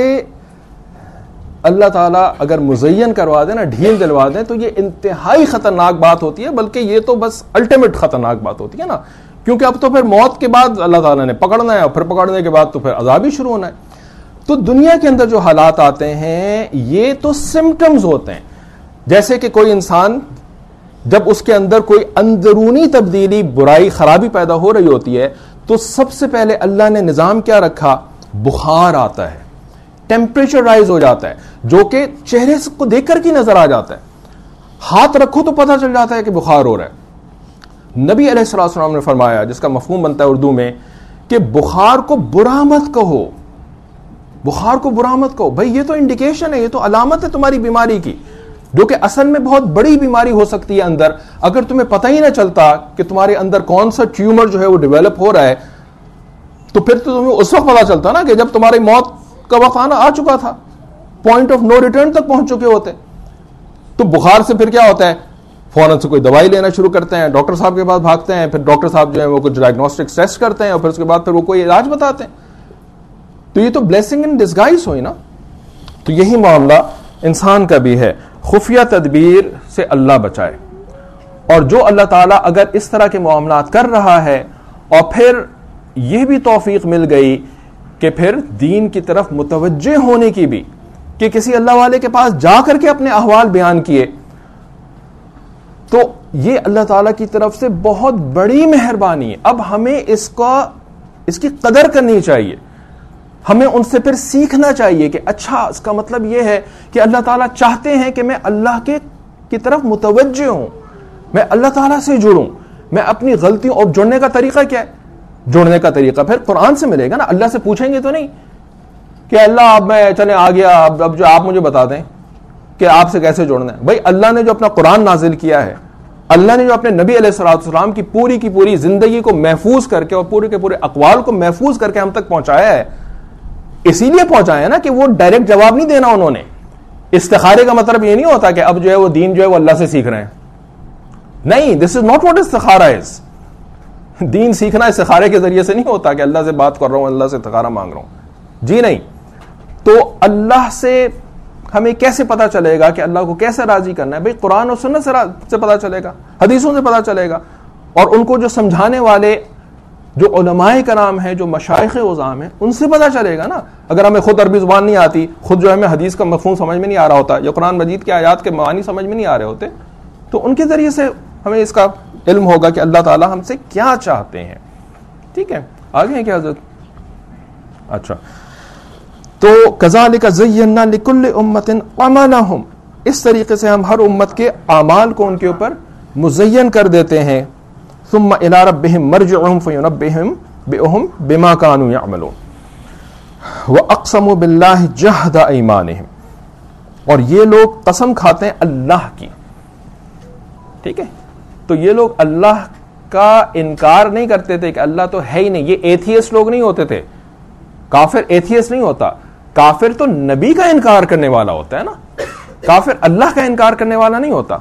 S1: اللہ تعالیٰ اگر مزین کروا دیں نا, ڈھیل دلوا دیں, تو یہ انتہائی خطرناک بات ہوتی ہے. بلکہ یہ تو بس الٹیمیٹ خطرناک بات ہوتی ہے نا, کیونکہ اب تو پھر موت کے بعد اللہ تعالیٰ نے پکڑنا ہے, اور پھر پکڑنے کے بعد تو پھر عذاب ہی شروع ہونا ہے. تو دنیا کے اندر جو حالات آتے ہیں یہ تو سمٹمز ہوتے ہیں. جیسے کہ کوئی انسان جب اس کے اندر کوئی اندرونی تبدیلی, برائی, خرابی پیدا ہو رہی ہوتی ہے, تو سب سے پہلے اللہ نے نظام کیا رکھا؟ بخار آتا ہے, ٹیمپریچر رائز ہو جاتا ہے, جو کہ چہرے کو دیکھ کر کی نظر آ جاتا ہے. ہاتھ رکھو تو پتہ چل جاتا ہے کہ بخار ہو رہا ہے. نبی علیہ الصلوۃ والسلام نے فرمایا, جس کا مفہوم بنتا ہے اردو میں, کہ بخار کو برا مت کہو, بخار کو برا مت کہو. بھائی یہ تو انڈیکیشن ہے, یہ تو علامت ہے تمہاری بیماری کی, جو کہ اصل میں بہت بڑی بیماری ہو سکتی ہے اندر. اگر تمہیں پتہ ہی نہ چلتا کہ تمہارے اندر کون سا ٹیومر جو ہے وہ ڈیولپ ہو رہا ہے, تو پھر تو تمہیں اس وقت پتہ چلتا نا کہ جب تمہاری موت کا وقت آنا آ چکا تھا, پوائنٹ آف نو ریٹرن تک پہنچ چکے ہوتے. تو بخار سے پھر کیا ہوتا ہے, فوراً سے کوئی دوائی لینا شروع کرتے ہیں, ڈاکٹر صاحب کے پاس بھاگتے ہیں, پھر ڈاکٹر صاحب جو ہے وہ کچھ ڈائگنوسٹک ٹیسٹ کرتے ہیں, اور پھر اس کے بعد پھر وہ کوئی علاج بتاتے ہیں. تو یہ تو بلیسنگ ان ڈسگائز ہوئی نا. تو یہی معاملہ انسان کا بھی ہے. خفیہ تدبیر سے اللہ بچائے. اور جو اللہ تعالیٰ اگر اس طرح کے معاملات کر رہا ہے, اور پھر یہ بھی توفیق مل گئی کہ پھر دین کی طرف متوجہ ہونے کی بھی, کہ کسی اللہ والے کے پاس جا کر کے اپنے احوال بیان کیے, تو یہ اللہ تعالیٰ کی طرف سے بہت بڑی مہربانی ہے. اب ہمیں اس کا اس کی قدر کرنی چاہیے, ہمیں ان سے پھر سیکھنا چاہیے کہ اچھا اس کا مطلب یہ ہے کہ اللہ تعالیٰ چاہتے ہیں کہ میں اللہ کے کی طرف متوجہ ہوں, میں اللہ تعالیٰ سے جڑوں, میں اپنی غلطیوں. اور جڑنے کا طریقہ کیا ہے؟ جڑنے کا طریقہ پھر قرآن سے ملے گا نا. اللہ سے پوچھیں گے تو نہیں کہ اللہ اب میں چلے آ گیا, اب اب جو آپ مجھے بتا دیں کہ آپ سے کیسے جوڑنا ہے. بھائی اللہ نے جو اپنا قرآن نازل کیا ہے, اللہ نے جو اپنے نبی علیہ الصلوۃ والسلام کی پوری کی پوری زندگی کو محفوظ کر کے اور پورے کے پورے اقوال کو محفوظ کر کے ہم تک پہنچایا ہے, اسی لیے پہنچایا ہے نا کہ وہ ڈائریکٹ جواب نہیں دینا انہوں نے. استخارے کا مطلب یہ نہیں ہوتا کہ اب جو ہے وہ دین جو ہے وہ اللہ سے سیکھ رہے ہیں. نہیں, دس از ناٹ واٹ استخارہ از. دین سیکھنا استخارے کے ذریعے سے نہیں ہوتا کہ اللہ سے بات کر رہا ہوں, اللہ سے استخارہ مانگ رہا ہوں. جی نہیں. تو اللہ سے ہمیں کیسے پتا چلے گا کہ اللہ کو کیسے راضی کرنا ہے؟ بھئی قرآن اور سنت سے پتا چلے گا, حدیثوں سے پتا چلے گا, اور ان کو جو سمجھانے والے جو علماء کرام ہیں, جو مشائخ عظام ہیں, ان سے پتا چلے گا نا. اگر ہمیں خود عربی زبان نہیں آتی, خود جو ہمیں حدیث کا مفہوم سمجھ میں نہیں آ رہا ہوتا, یا قرآن مجید کے آیات کے معانی سمجھ میں نہیں آ رہے ہوتے, تو ان کے ذریعے سے ہمیں اس کا علم ہوگا کہ اللہ تعالی ہم سے کیا چاہتے ہیں. ٹھیک ہے, آگے ہیں کیا حضرت؟ اچھا, تو کذالک زینا لکل امت عملہم, اس طریقے سے ہم ہر امت کے اعمال کو ان کے اوپر مزین کر دیتے ہیں. ثم الی ربہم مرجعہم فینبئہم بما کانوا یعملون. وَأَقْسَمُوا بِاللَّهِ جَهْدَ أَيْمَانِهِمْ، اور یہ لوگ قسم کھاتے ہیں اللہ کی. ٹھیک ہے، تو یہ لوگ اللہ کا انکار نہیں کرتے تھے کہ اللہ تو ہے ہی نہیں. یہ ایتھیسٹ لوگ نہیں ہوتے تھے. کافر ایتھیسٹ نہیں ہوتا. کافر تو نبی کا انکار کرنے والا ہوتا ہے نا. کافر اللہ کا انکار کرنے والا نہیں ہوتا.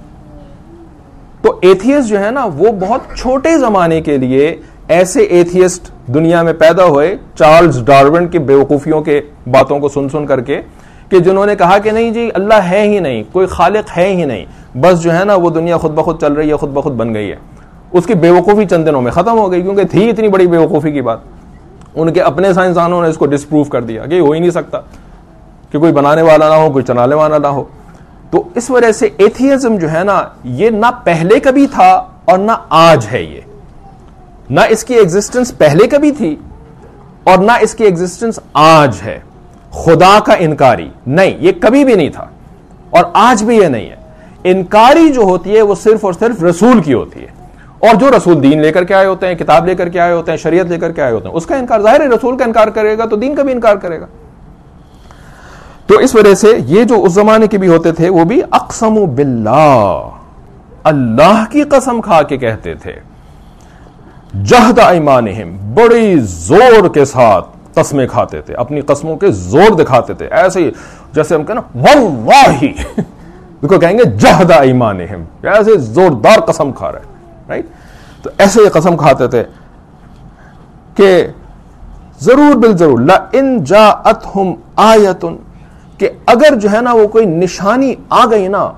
S1: تو ایتھیسٹ جو ہے نا وہ بہت چھوٹے زمانے کے لیے ایسے ایتھیسٹ دنیا میں پیدا ہوئے چارلز ڈارون کی بیوقوفیوں کے باتوں کو سن سن کر کے، کہ جنہوں نے کہا کہ نہیں جی اللہ ہے ہی نہیں، کوئی خالق ہے ہی نہیں، بس جو ہے نا وہ دنیا خود بخود چل رہی ہے، خود بخود بن گئی ہے. اس کی بیوقوفی چند دنوں میں ختم ہو گئی، کیونکہ تھی اتنی بڑی بیوقوفی کی بات. ان کے اپنے سائنسدانوں نے اس کو ڈسپروو کر دیا کہ ہو ہی نہیں سکتا کہ کوئی بنانے والا نہ ہو، کوئی چلانے والا نہ ہو. تو اس وجہ سے ایتھیزم جو ہے نا یہ نہ پہلے کبھی تھا اور نہ آج ہے. یہ نہ اس کی ایگزسٹنس پہلے کبھی تھی اور نہ اس کی ایگزسٹنس آج ہے. خدا کا انکاری نہیں، یہ کبھی بھی نہیں تھا اور آج بھی یہ نہیں ہے. انکاری جو ہوتی ہے وہ صرف اور صرف رسول کی ہوتی ہے، اور جو رسول دین لے کر کے آئے ہوتے ہیں، کتاب لے کر کے آئے ہوتے ہیں، شریعت لے کر کے آئے ہوتے ہیں، اس کا انکار ظاہر ہے. رسول کا انکار کرے گا تو دین کا بھی انکار کرے گا. تو اس وجہ سے یہ جو اس زمانے کے بھی ہوتے تھے وہ بھی اقسموا باللہ، اللہ کی قسم کھا کے کہتے تھے. جہد ایمانہم، بڑی زور کے ساتھ قسمیں کھاتے تھے، اپنی قسموں کے زور دکھاتے تھے. ایسے ہی جیسے ہم کہنا واللہ ان کو کہیں گے جہد ایمانہم، ایسے زوردار قسم کھا رہے ہیں، رائٹ. تو ایسے ہی قسم کھاتے تھے کہ ضرور بالضرور لئن جاءتہم آیۃ، کہ اگر جو ہے نا وہ کوئی نشانی آ گئی نا،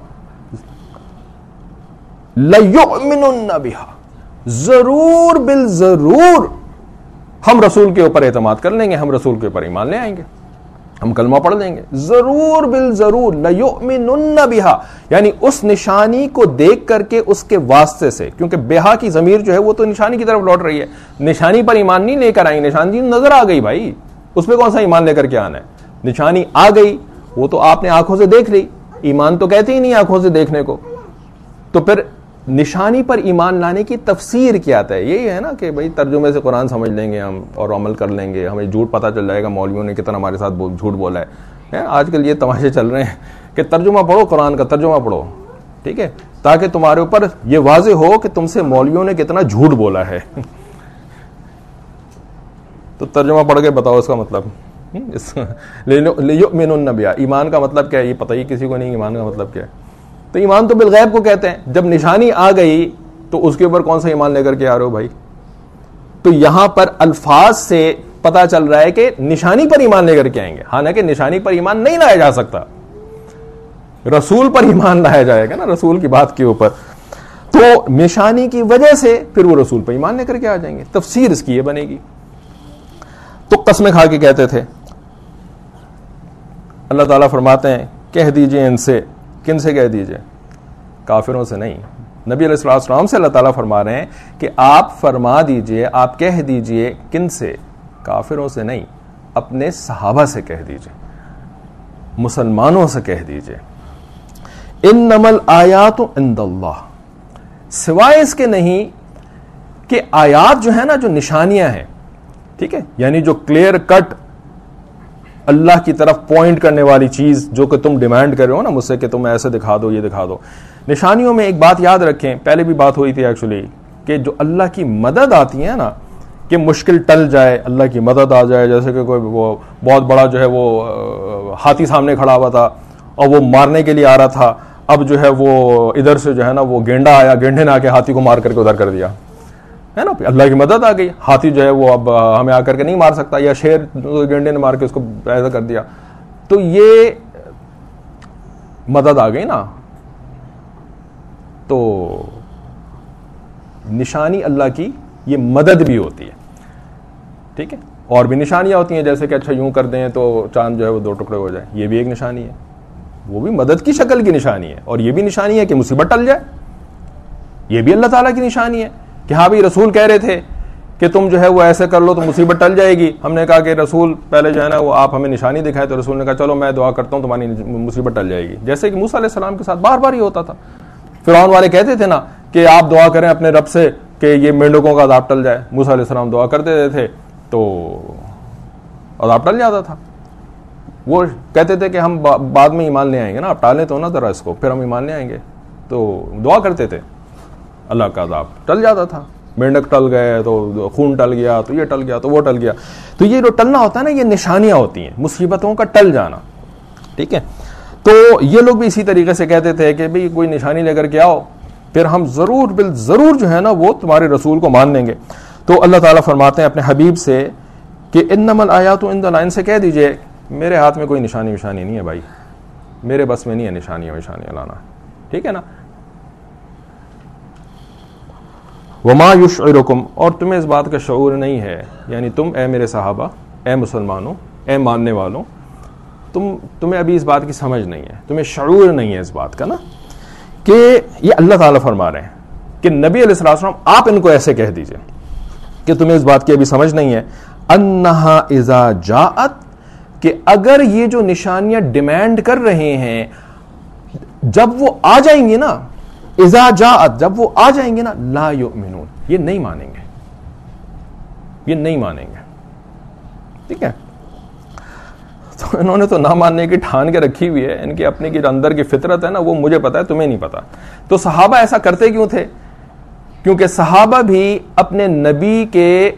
S1: لَيُؤْمِنُنَّ بِهَا، ضرور بالضرور ہم رسول کے اوپر اعتماد کر لیں گے، ہم رسول کے اوپر ایمان لے آئیں گے، ہم کلمہ پڑھ لیں گے. ضرور بالضرور لَيُؤْمِنُنَّ بِهَا، یعنی اس نشانی کو دیکھ کر کے اس کے واسطے سے، کیونکہ بہا کی ضمیر جو ہے وہ تو نشانی کی طرف لوٹ رہی ہے. نشانی پر ایمان نہیں لے کر آئیں، نشانی نظر آ گئی بھائی، اس پہ کون سا ایمان لے کر کے آنا ہے. نشانی آ گئی، وہ تو آپ نے آنکھوں سے دیکھ لی. ایمان تو کہتے ہی نہیں آنکھوں سے دیکھنے کو. تو پھر نشانی پر ایمان لانے کی تفسیر کیا ہے؟ یہی ہے نا کہ بھائی ترجمے سے قرآن سمجھ لیں گے ہم اور عمل کر لیں گے، ہمیں جھوٹ پتہ چل جائے گا مولویوں نے کتنا ہمارے ساتھ جھوٹ بولا ہے. آج کل یہ تماشے چل رہے ہیں کہ ترجمہ پڑھو، قرآن کا ترجمہ پڑھو، ٹھیک ہے، تاکہ تمہارے اوپر یہ واضح ہو کہ تم سے مولویوں نے کتنا جھوٹ بولا ہے. تو ترجمہ پڑھ کے بتاؤ اس کا مطلب. لِيُؤْمِنُنَّ بِهَا، ایمان کا مطلب کیا ہے یہ پتہ ہی کسی کو نہیں ایمان کا مطلب کیا ہے. تو ایمان تو بالغیب کو کہتے ہیں. جب نشانی آ گئی تو اس کے اوپر کون سا ایمان لے کر کے آ رہے ہو بھائی؟ تو یہاں پر الفاظ سے پتا چل رہا ہے کہ نشانی پر ایمان لے کر کے آئیں گے. حالانکہ نشانی پر ایمان نہیں لایا جا سکتا، رسول پر ایمان لایا جائے گا نا، رسول کی بات کے اوپر. تو نشانی کی وجہ سے پھر وہ رسول پر ایمان لے کر کے آ جائیں گے. تفسیر اس کی یہ بنے گی. تو قسمیں کھا کے کہتے تھے. اللہ تعالیٰ فرماتے ہیں کہہ دیجئے ان سے. کن سے کہہ دیجئے؟ کافروں سے نہیں. نبی علیہ الصلوۃ والسلام سے اللہ تعالیٰ فرما رہے ہیں کہ آپ فرما دیجئے، آپ کہہ دیجئے. کن سے؟ کافروں سے نہیں، اپنے صحابہ سے کہہ دیجئے، مسلمانوں سے کہہ دیجئے. انما الآیات عند اللہ، سوائے اس کے نہیں کہ آیات جو ہے نا، جو نشانیاں ہیں، ٹھیک ہے، یعنی جو کلیئر کٹ اللہ کی طرف پوائنٹ کرنے والی چیز جو کہ تم ڈیمانڈ کر رہے ہو نا مجھ سے کہ تم ایسے دکھا دو، یہ دکھا دو. نشانیوں میں ایک بات یاد رکھیں، پہلے بھی بات ہوئی تھی ایکچولی، کہ جو اللہ کی مدد آتی ہے نا، کہ مشکل ٹل جائے، اللہ کی مدد آ جائے. جیسے کہ کوئی وہ بہت بڑا جو ہے وہ ہاتھی سامنے کھڑا ہوا تھا اور وہ مارنے کے لیے آ رہا تھا، اب جو ہے وہ ادھر سے جو ہے نا وہ گینڈا آیا، گینڈے نے آ کے ہاتھی کو مار کر کے ادھر کر دیا، ہے نا. اللہ کی مدد آ گئی. ہاتھی جو ہے وہ اب ہمیں آ کر کے نہیں مار سکتا، یا شیر گینڈے نے مار کے اس کو ایسا کر دیا. تو یہ مدد آ گئی نا. تو نشانی اللہ کی یہ مدد بھی ہوتی ہے، ٹھیک ہے. اور بھی نشانیاں ہوتی ہیں، جیسے کہ اچھا یوں کر دیں تو چاند جو ہے وہ دو ٹکڑے ہو جائے، یہ بھی ایک نشانی ہے، وہ بھی مدد کی شکل کی نشانی ہے. اور یہ بھی نشانی ہے کہ مصیبت ٹل جائے، یہ بھی اللہ تعالیٰ کی نشانی ہے. کہ ہاں بھائی رسول کہہ رہے تھے کہ تم جو ہے وہ ایسے کر لو تو مصیبت ٹل جائے گی. ہم نے کہا کہ رسول پہلے جو ہے نا وہ آپ ہمیں نشانی دکھائے، تو رسول نے کہا چلو میں دعا کرتا ہوں تمہاری مصیبت ٹل جائے گی. جیسے کہ موسیٰ علیہ السلام کے ساتھ بار بار یہ ہوتا تھا. فرعون والے کہتے تھے نا کہ آپ دعا کریں اپنے رب سے کہ یہ مینڈکوں کا عذاب ٹل جائے. موسیٰ علیہ السلام دعا کرتے تھے تو اور آپ ٹل جاتا تھا. وہ کہتے تھے کہ ہم بعد میں ایمان لے آئیں گے نا, آپ ٹالیں تو نا ذرا اس کو, پھر ہم ایمان لے آئیں گے. تو دعا کرتے تھے, اللہ کا عذاب ٹل جاتا تھا. مینڈک ٹل گئے تو خون ٹل گیا, تو یہ ٹل گیا تو وہ ٹل گیا. تو یہ جو ٹلنا ہوتا ہے نا, یہ نشانیاں ہوتی ہیں مصیبتوں کا ٹل جانا. ٹھیک ہے, تو یہ لوگ بھی اسی طریقے سے کہتے تھے کہ بھئی کوئی نشانی لے کر کے آؤ, پھر ہم ضرور بال ضرور جو ہے نا وہ تمہارے رسول کو مان لیں گے. تو اللہ تعالیٰ فرماتے ہیں اپنے حبیب سے کہ انما الآیات عند اللہ, ان سے کہہ دیجئے میرے ہاتھ میں کوئی نشانی وشانی نہیں ہے بھائی, میرے بس میں نہیں ہے نشانیاں وشانیاں لانا. ٹھیک ہے نا. وما یشعرکم, اور تمہیں اس بات کا شعور نہیں ہے, یعنی تم اے میرے صحابہ, اے مسلمانوں, اے ماننے والوں, تم تمہیں ابھی اس بات کی سمجھ نہیں ہے, تمہیں شعور نہیں ہے اس بات کا نا, کہ یہ اللہ تعالیٰ فرما رہے ہیں کہ نبی علیہ الصلوۃ والسلام آپ ان کو ایسے کہہ دیجئے کہ تمہیں اس بات کی ابھی سمجھ نہیں ہے. انہا اذا جاءت, کہ اگر یہ جو نشانیاں ڈیمانڈ کر رہے ہیں جب وہ آ جائیں گے نا, اذا جاءت, جب وہ آ جائیں گے نا, لا یؤمنون, یہ نہیں مانیں گے, یہ نہیں مانیں گے. ٹھیک ہے, تو انہوں نے تو نہ ماننے کی ٹھان کے رکھی ہوئی ہے, ان کے اپنے کی اندر کی فطرت ہے نا, وہ مجھے پتا ہے تمہیں نہیں پتا. تو صحابہ ایسا کرتے کیوں تھے؟ کیونکہ صحابہ بھی اپنے نبی کے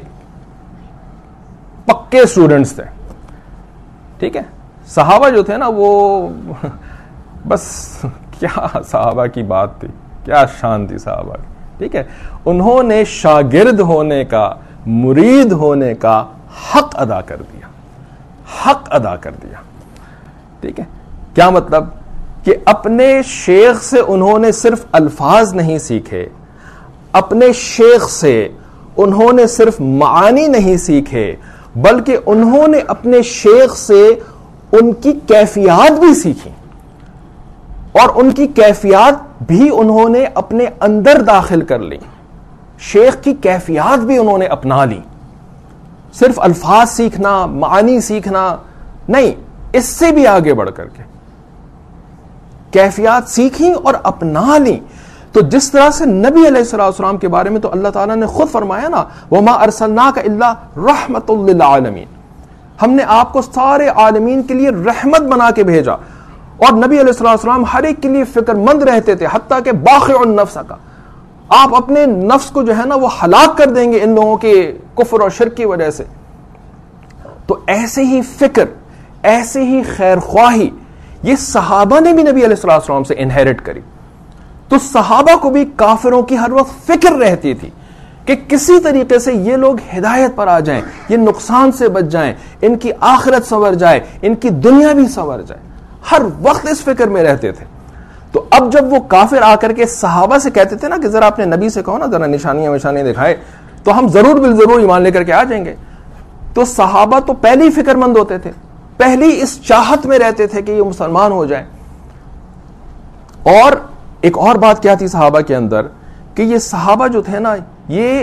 S1: پکے اسٹوڈنٹس تھے. ٹھیک ہے, صحابہ جو تھے نا وہ بس کیا صحابہ کی بات تھی, کیا شان تھی صحابہ کی. ٹھیک ہے, انہوں نے شاگرد ہونے کا, مرید ہونے کا حق ادا کر دیا, حق ادا کر دیا. ٹھیک ہے, کیا مطلب کہ اپنے شیخ سے انہوں نے صرف الفاظ نہیں سیکھے, اپنے شیخ سے انہوں نے صرف معانی نہیں سیکھے, بلکہ انہوں نے اپنے شیخ سے ان کی کیفیات بھی سیکھی, اور ان کی کیفیات بھی انہوں نے اپنے اندر داخل کر لی. شیخ کی کیفیات بھی انہوں نے اپنا لی. صرف الفاظ سیکھنا, معانی سیکھنا نہیں, اس سے بھی آگے بڑھ کر کے کیفیات سیکھیں اور اپنا لیں. تو جس طرح سے نبی علیہ الصلوۃ والسلام کے بارے میں تو اللہ تعالیٰ نے خود فرمایا نا, وما ارسلناک الا رحمۃ للعالمین, ہم نے آپ کو سارے عالمین کے لیے رحمت بنا کے بھیجا. اور نبی علیہ الصلوۃ والسلام ہر ایک کے لیے فکر مند رہتے تھے, حتیٰ کہ باخع النفس کا, آپ اپنے نفس کو جو ہے نا وہ ہلاک کر دیں گے ان لوگوں کے کفر اور شرک کی وجہ سے. تو ایسے ہی فکر, ایسے ہی خیر خواہی یہ صحابہ نے بھی نبی علیہ الصلوۃ والسلام سے انہیرٹ کری. تو صحابہ کو بھی کافروں کی ہر وقت فکر رہتی تھی کہ کسی طریقے سے یہ لوگ ہدایت پر آ جائیں, یہ نقصان سے بچ جائیں, ان کی آخرت سنور جائے, ان کی دنیا بھی سنور جائے. ہر وقت اس فکر میں رہتے تھے. تو اب جب وہ کافر آ کر کے صحابہ سے کہتے تھے نا کہ ذرا اپنے نبی سے کہو نا, ذرا نشانیاں وشانیاں دکھائے تو ہم ضرور بالضرور ایمان لے کر کے آ جائیں گے, تو صحابہ تو پہلے ہی فکر مند ہوتے تھے, پہلے اس چاہت میں رہتے تھے کہ یہ مسلمان ہو جائیں. اور ایک اور بات کیا تھی صحابہ کے اندر, کہ یہ صحابہ جو تھے نا یہ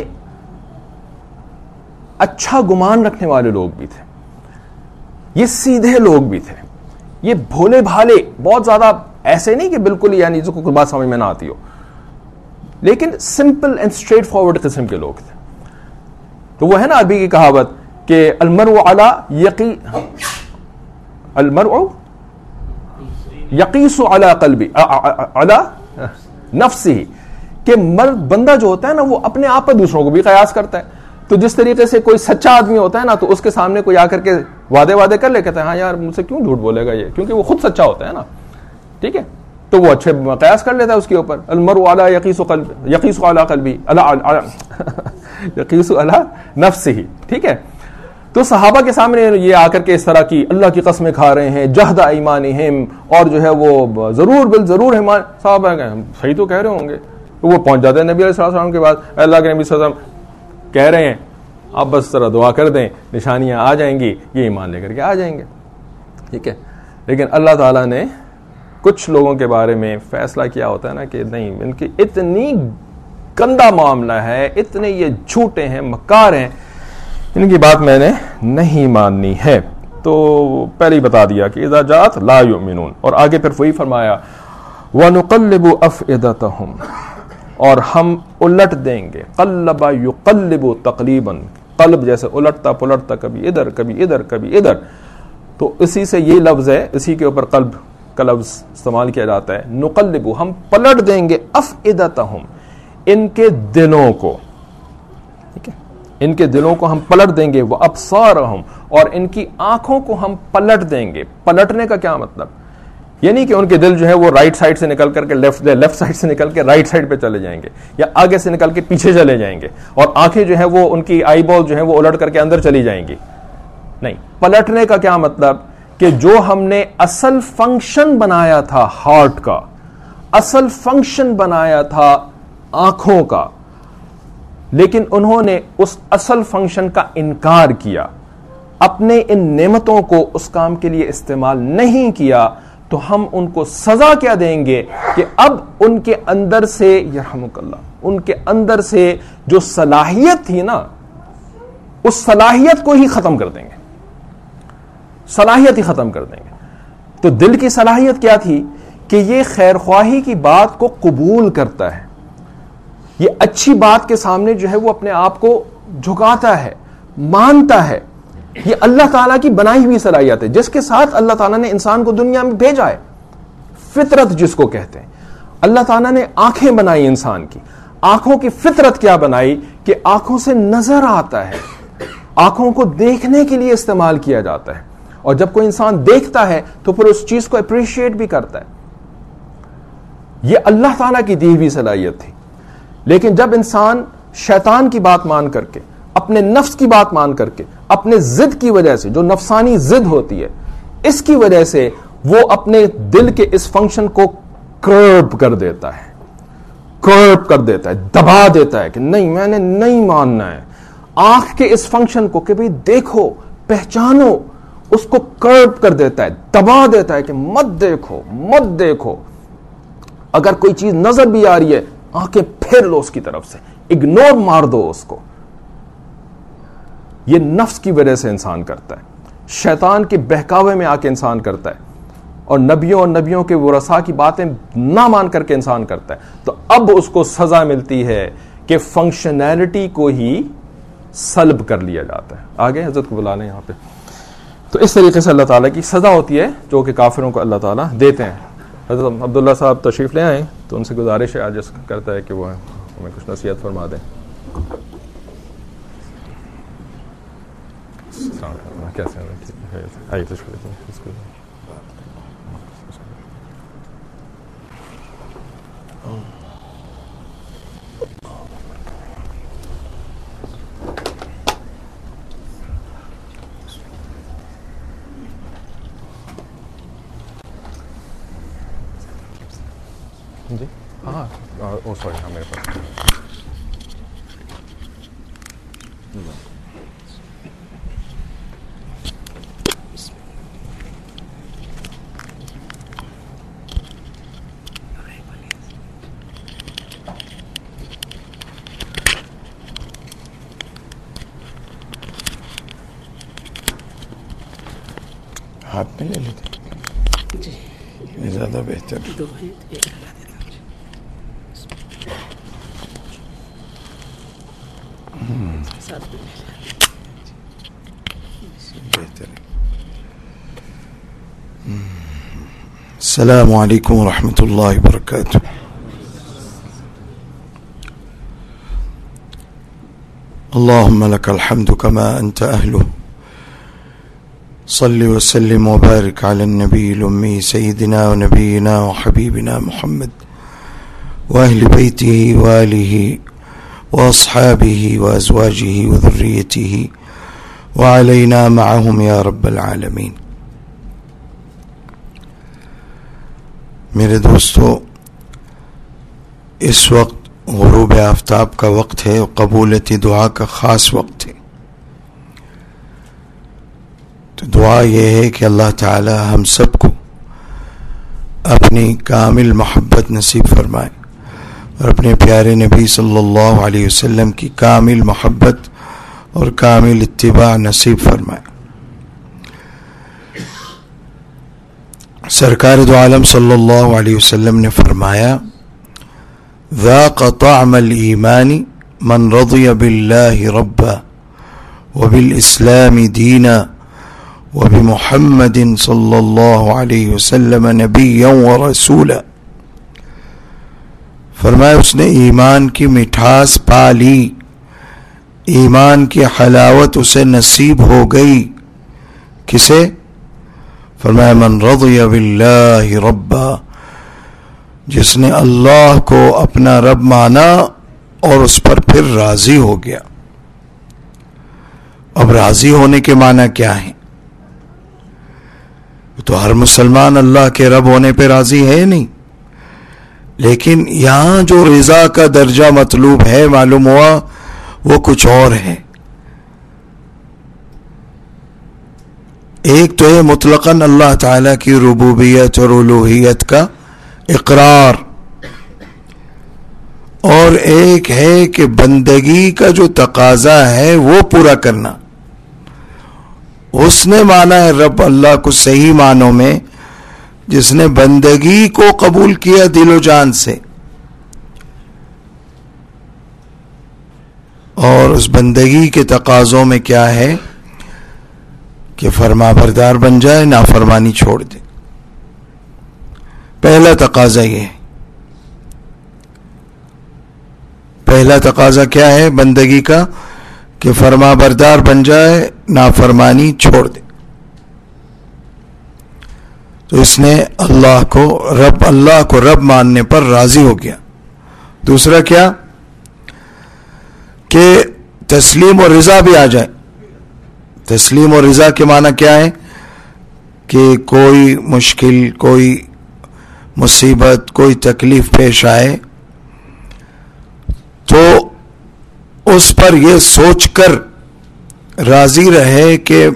S1: اچھا گمان رکھنے والے لوگ بھی تھے, یہ سیدھے لوگ بھی تھے, یہ بھولے بھالے, بہت زیادہ ایسے نہیں کہ بالکل یعنی جس کو کوئی بات سمجھ میں نہ آتی ہو, لیکن سمپل اینڈ اسٹریٹ فارورڈ قسم کے لوگ تھے. تو وہ ہے نا عربی کی کہاوت کہ المرء علی یقی المرء یقیس علی قلبی علی نفسی, کہ مرد بندہ جو ہوتا ہے نا وہ اپنے آپ پر دوسروں کو بھی قیاس کرتا ہے. تو جس طریقے سے کوئی سچا آدمی ہوتا ہے نا تو اس کے سامنے کوئی آ کر کے وعدے وعدے کر لے, کہتا ہے ہاں یار مجھ سے کیوں جھوٹ بولے گا یہ, کیونکہ وہ خود سچا ہوتا ہے نا. ٹھیک ہے, تو وہ اچھے قیاس کر لیتا ہے اس کے اوپر. المرء علی یقیس قلبی یقیس علی قلبی یقیس علی نفسہ. ٹھیک ہے, تو صحابہ کے سامنے یہ آ کر کے اس طرح کی اللہ کی قسمیں کھا رہے ہیں, جہد ایمانہم, اور جو ہے وہ ضرور بال ضرور ایمان. صحابہ صحیح تو کہہ رہے ہوں گے, تو وہ پہنچ جاتے ہیں نبی علیہ الصلوۃ والسلام کے بعد, اللہ کے نبی صلی اللہ علیہ وسلم کہہ رہے ہیں آپ بس ذرا دعا کر دیں, نشانیاں آ جائیں گی, یہ ایمان لے کر کے آ جائیں گے. ٹھیک ہے, لیکن اللہ تعالیٰ نے کچھ لوگوں کے بارے میں فیصلہ کیا ہوتا ہے نا کہ نہیں, ان کی اتنی گندا معاملہ ہے, اتنے یہ جھوٹے ہیں, مکار ہیں, ان کی بات میں نے نہیں ماننی ہے. تو پہلے ہی بتا دیا کہ اذا جاءت لا یؤمنون, اور آگے پھر وہی فرمایا وَنُقَلِّبُ أَفْئِدَتَهُمْ, اور ہم الٹ دیں گے, قلب یقلب تقلیباً, قلب جیسے الٹتا پلٹتا کبھی ادھر کبھی ادھر کبھی ادھر، تو اسی سے یہ لفظ ہے، اسی کے اوپر قلب کا لفظ استعمال کیا جاتا ہے. نقلب، ہم پلٹ دیں گے افئدتہم، ان کے دلوں کو، ٹھیک ہے، ان کے دلوں کو ہم پلٹ دیں گے، وابصارہم، اور ان کی آنکھوں کو ہم پلٹ دیں گے. پلٹنے کا کیا مطلب؟ یہ نہیں کہ ان کے دل جو ہے وہ رائٹ سائڈ سے نکل کر کے لیفٹ لیفٹ سائڈ سے نکل کے رائٹ سائڈ پہ چلے جائیں گے، یا آگے سے نکل کے پیچھے چلے جائیں گے، اور آنکھیں جو ہے وہ ان کی آئی بال جو ہے وہ الٹ کر کے اندر چلی جائیں گی. نہیں، پلٹنے کا کیا مطلب کہ جو ہم نے اصل فنکشن بنایا تھا ہارٹ کا، اصل فنکشن بنایا تھا آنکھوں کا، لیکن انہوں نے اس اصل فنکشن کا انکار کیا، اپنے ان نعمتوں کو اس کام کے لیے استعمال نہیں کیا، تو ہم ان کو سزا کیا دیں گے کہ اب ان کے اندر سے، یرحمک اللہ، ان کے اندر سے جو صلاحیت تھی نا، اس صلاحیت کو ہی ختم کر دیں گے، صلاحیت ہی ختم کر دیں گے. تو دل کی صلاحیت کیا تھی کہ یہ خیر خواہی کی بات کو قبول کرتا ہے، یہ اچھی بات کے سامنے جو ہے وہ اپنے آپ کو جھکاتا ہے، مانتا ہے. یہ اللہ تعالیٰ کی بنائی ہوئی صلاحیت ہے جس کے ساتھ اللہ تعالیٰ نے انسان کو دنیا میں بھیجا ہے. فطرت جس کو کہتے ہیں، اللہ تعالیٰ نے آنکھیں بنائی انسان کی. آنکھوں کی فطرت کیا بنائی کہ آنکھوں سے نظر آتا ہے، آنکھوں کو دیکھنے کے لیے استعمال کیا جاتا ہے، اور جب کوئی انسان دیکھتا ہے تو پھر اس چیز کو اپریشیٹ بھی کرتا ہے. یہ اللہ تعالیٰ کی دی ہوئی صلاحیت تھی. لیکن جب انسان شیطان کی بات مان کر کے، اپنے نفس کی بات مان کر کے، اپنے ضد کی وجہ سے، جو نفسانی ضد ہوتی ہے، اس کی وجہ سے وہ اپنے دل کے اس فنکشن کو کرب کر دیتا ہے، کرب کر دیتا ہے، دبا دیتا ہے کہ نہیں، میں نے نہیں ماننا ہے. آنکھ کے اس فنکشن کو کہ بھئی دیکھو، پہچانو، اس کو کرب کر دیتا ہے، دبا دیتا ہے کہ مت دیکھو، مت دیکھو. اگر کوئی چیز نظر بھی آ رہی ہے، آنکھیں پھیر لو اس کی طرف سے، اگنور مار دو اس کو. یہ نفس کی وجہ سے انسان کرتا ہے، شیطان کے بہکاوے میں آ کے انسان کرتا ہے، اور نبیوں اور نبیوں کے ورثاء کی باتیں نہ مان کر کے انسان کرتا ہے. تو اب اس کو سزا ملتی ہے کہ فنکشنالٹی کو ہی سلب کر لیا جاتا ہے. آگے حضرت کو بلا لیں یہاں پہ. تو اس طریقے سے اللہ تعالیٰ کی سزا ہوتی ہے جو کہ کافروں کو اللہ تعالیٰ دیتے ہیں. حضرت عبداللہ صاحب تشریف لے آئیں، تو ان سے گزارش ہے آج کرتا ہے کہ وہ ہمیں کچھ نصیحت فرما دیں. کیسے آئیے تشریف. جی ہاں، او سوری، ہاں میرے پاس.
S2: ہاتھ میں لے لیتے جی، یہ زیادہ بہتر. السلام علیکم ورحمۃ اللہ وبرکاتہ. اللهم لك الحمد كما أنت أهله. صل وسلم وبارك على النبي الأمي سيدنا ونبينا وحبيبنا محمد وأهل بيته وآله وأصحابه وأزواجه وذريته وعلينا معهم يا رب العالمين. میرے دوستو، اس وقت غروب آفتاب کا وقت ہے اور قبولیت دعا کا خاص وقت ہے. تو دعا یہ ہے کہ اللہ تعالی ہم سب کو اپنی کامل محبت نصیب فرمائے اور اپنے پیارے نبی صلی اللہ علیہ وسلم کی کامل محبت اور کامل اتباع نصیب فرمائے. سرکار دو عالم صلی اللہ علیہ وسلم نے فرمایا، ذاق طعم الایمان من رضی باللہ ربا وبالاسلام دینا وبمحمد صلی اللہ علیہ وسلم نبیا ورسولا. فرمایا اس نے ایمان کی مٹھاس پا لی، ایمان کی حلاوت اسے نصیب ہو گئی. کسے؟ فرمایا من رضی باللہ ربا، جس نے اللہ کو اپنا رب مانا اور اس پر پھر راضی ہو گیا. اب راضی ہونے کے معنی کیا ہیں؟ تو ہر مسلمان اللہ کے رب ہونے پہ راضی ہے نہیں، لیکن یہاں جو رضا کا درجہ مطلوب ہے معلوم ہوا وہ کچھ اور ہے. ایک تو ہے مطلقاً اللہ تعالیٰ کی ربوبیت اور الوہیت کا اقرار، اور ایک ہے کہ بندگی کا جو تقاضا ہے وہ پورا کرنا. اس نے مانا ہے رب اللہ کو صحیح معنوں میں، جس نے بندگی کو قبول کیا دل و جان سے، اور اس بندگی کے تقاضوں میں کیا ہے کہ فرما بردار بن جائے، نافرمانی چھوڑ دے. پہلا تقاضا یہ ہے. پہلا تقاضا کیا ہے بندگی کا؟ کہ فرما بردار بن جائے، نافرمانی چھوڑ دے. تو اس نے اللہ کو رب اللہ کو رب ماننے پر راضی ہو گیا. دوسرا کیا؟ کہ تسلیم اور رضا بھی آ جائے. تسلیم اور رضا کے معنی کیا ہے؟ کہ کوئی مشکل، کوئی مصیبت، کوئی تکلیف پیش آئے تو اس پر یہ سوچ کر راضی رہے کہ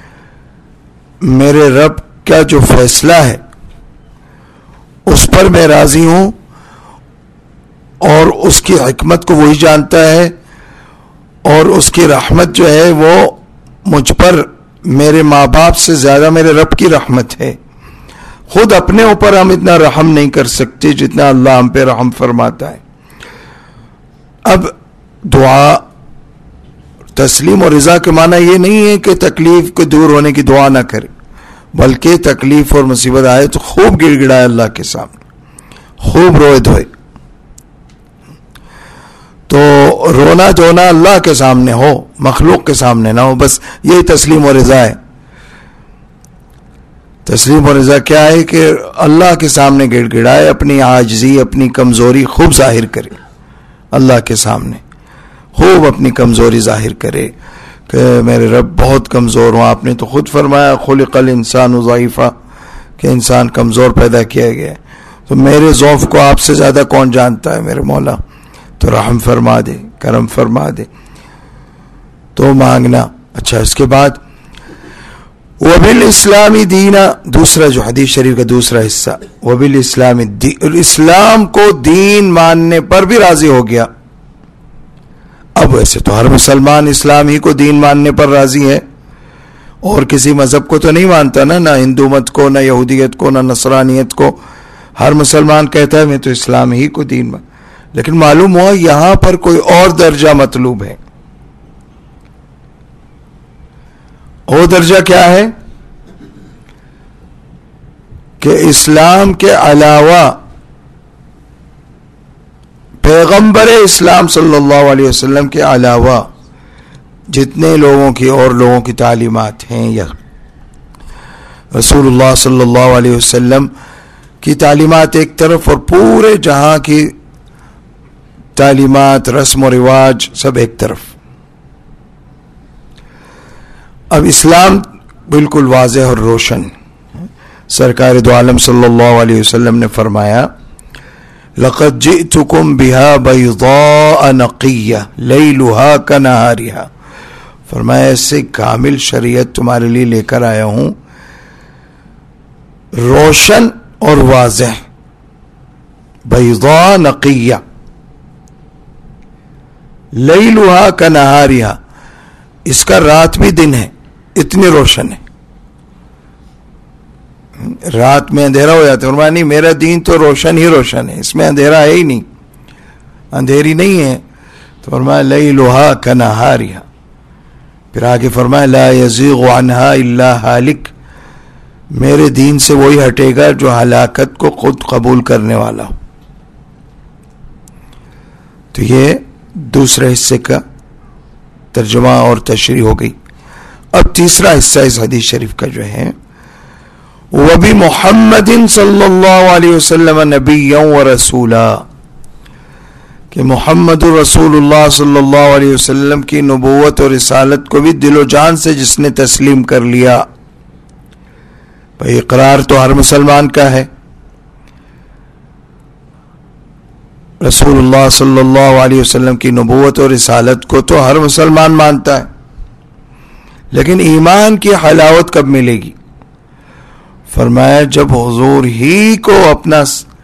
S2: میرے رب کا جو فیصلہ ہے اس پر میں راضی ہوں، اور اس کی حکمت کو وہی جانتا ہے، اور اس کی رحمت جو ہے وہ مجھ پر میرے ماں باپ سے زیادہ میرے رب کی رحمت ہے. خود اپنے اوپر ہم اتنا رحم نہیں کر سکتے جتنا اللہ ہم پہ رحم فرماتا ہے. اب دعا تسلیم اور رضا کے معنی یہ نہیں ہے کہ تکلیف کو دور ہونے کی دعا نہ کرے، بلکہ تکلیف اور مصیبت آئے تو خوب گڑ گڑائے اللہ کے سامنے، خوب روئے دھوئے. تو رونا دھونا اللہ کے سامنے ہو، مخلوق کے سامنے نہ ہو. بس یہی تسلیم و رضا ہے. تسلیم و رضا کیا ہے؟ کہ اللہ کے سامنے گڑ گڑائے، اپنی عاجزی، اپنی کمزوری خوب ظاہر کرے. اللہ کے سامنے خوب اپنی کمزوری ظاہر کرے کہ میرے رب بہت کمزور ہوں. آپ نے تو خود فرمایا خلق الانسان ضعیفا، کہ انسان کمزور پیدا کیا گیا ہے. تو میرے ضعف کو آپ سے زیادہ کون جانتا ہے میرے مولا؟ تو رحم فرما دے، کرم فرما دے. تو مانگنا. اچھا، اس کے بعد وبالاسلام دینا، دوسرا جو حدیث شریف کا دوسرا حصہ، وبالاسلام دین، اسلام کو دین ماننے پر بھی راضی ہو گیا. اب ویسے تو ہر مسلمان اسلام ہی کو دین ماننے پر راضی ہے، اور کسی مذہب کو تو نہیں مانتا نا، نہ ہندو مت کو، نہ یہودیت کو، نہ نصرانیت کو. ہر مسلمان کہتا ہے میں تو اسلام ہی کو دین مان. لیکن معلوم ہوا یہاں پر کوئی اور درجہ مطلوب ہے. وہ درجہ کیا ہے؟ کہ اسلام کے علاوہ پیغمبر اسلام صلی اللہ علیہ وسلم کے علاوہ جتنے لوگوں کی اور لوگوں کی تعلیمات ہیں، یا رسول اللہ صلی اللہ علیہ وسلم کی تعلیمات ایک طرف، اور پورے جہاں کی تعلیمات، رسم و رواج سب ایک طرف. اب اسلام بالکل واضح اور روشن. سرکار دو عالم صلی اللہ علیہ وسلم نے فرمایا لقد جئتکم بها بیضاء نقیہ لیلها کنہارہا. فرمایا ایسے کامل شریعت تمہارے لیے لے کر آیا ہوں، روشن اور واضح، بیضاء نقیہ، لیلها کنہارہا، اس کا رات بھی دن ہے، اتنی روشن ہے. رات میں اندھیرا ہو جاتا ہے، فرمایا نہیں میرا دین تو روشن ہی روشن ہے، اس میں اندھیرا ہے ہی نہیں، اندھیری نہیں ہے. تو فرمایا لیلها کنہارہا، پھر آگے فرمایا لا یزیغ عنہا الا ہالک، میرے دین سے وہی ہٹے گا جو ہلاکت کو خود قبول کرنے والا ہو. تو یہ دوسرے حصے کا ترجمہ اور تشریح ہو گئی. اب تیسرا حصہ اس حدیث شریف کا جو ہے وَبِمُحَمَّدٍ صلی اللہ علیہ وسلم نبیًا ورسولا، کہ محمد رسول اللہ صلی اللہ علیہ وسلم کی نبوت اور رسالت کو بھی دل و جان سے جس نے تسلیم کر لیا. بھئی اقرار تو ہر مسلمان کا ہے، رسول اللہ صلی اللہ علیہ وسلم کی نبوت اور رسالت کو تو ہر مسلمان مانتا ہے، لیکن ایمان کی حلاوت کب ملے گی؟ فرمایا جب حضور ہی کو اپنا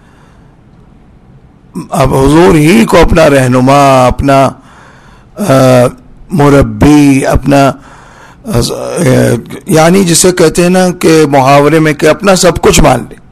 S2: اب حضور ہی کو اپنا رہنما، اپنا مربی، اپنا یعنی جسے کہتے ہیں نا کہ محاورے میں کہ اپنا سب کچھ مان لے،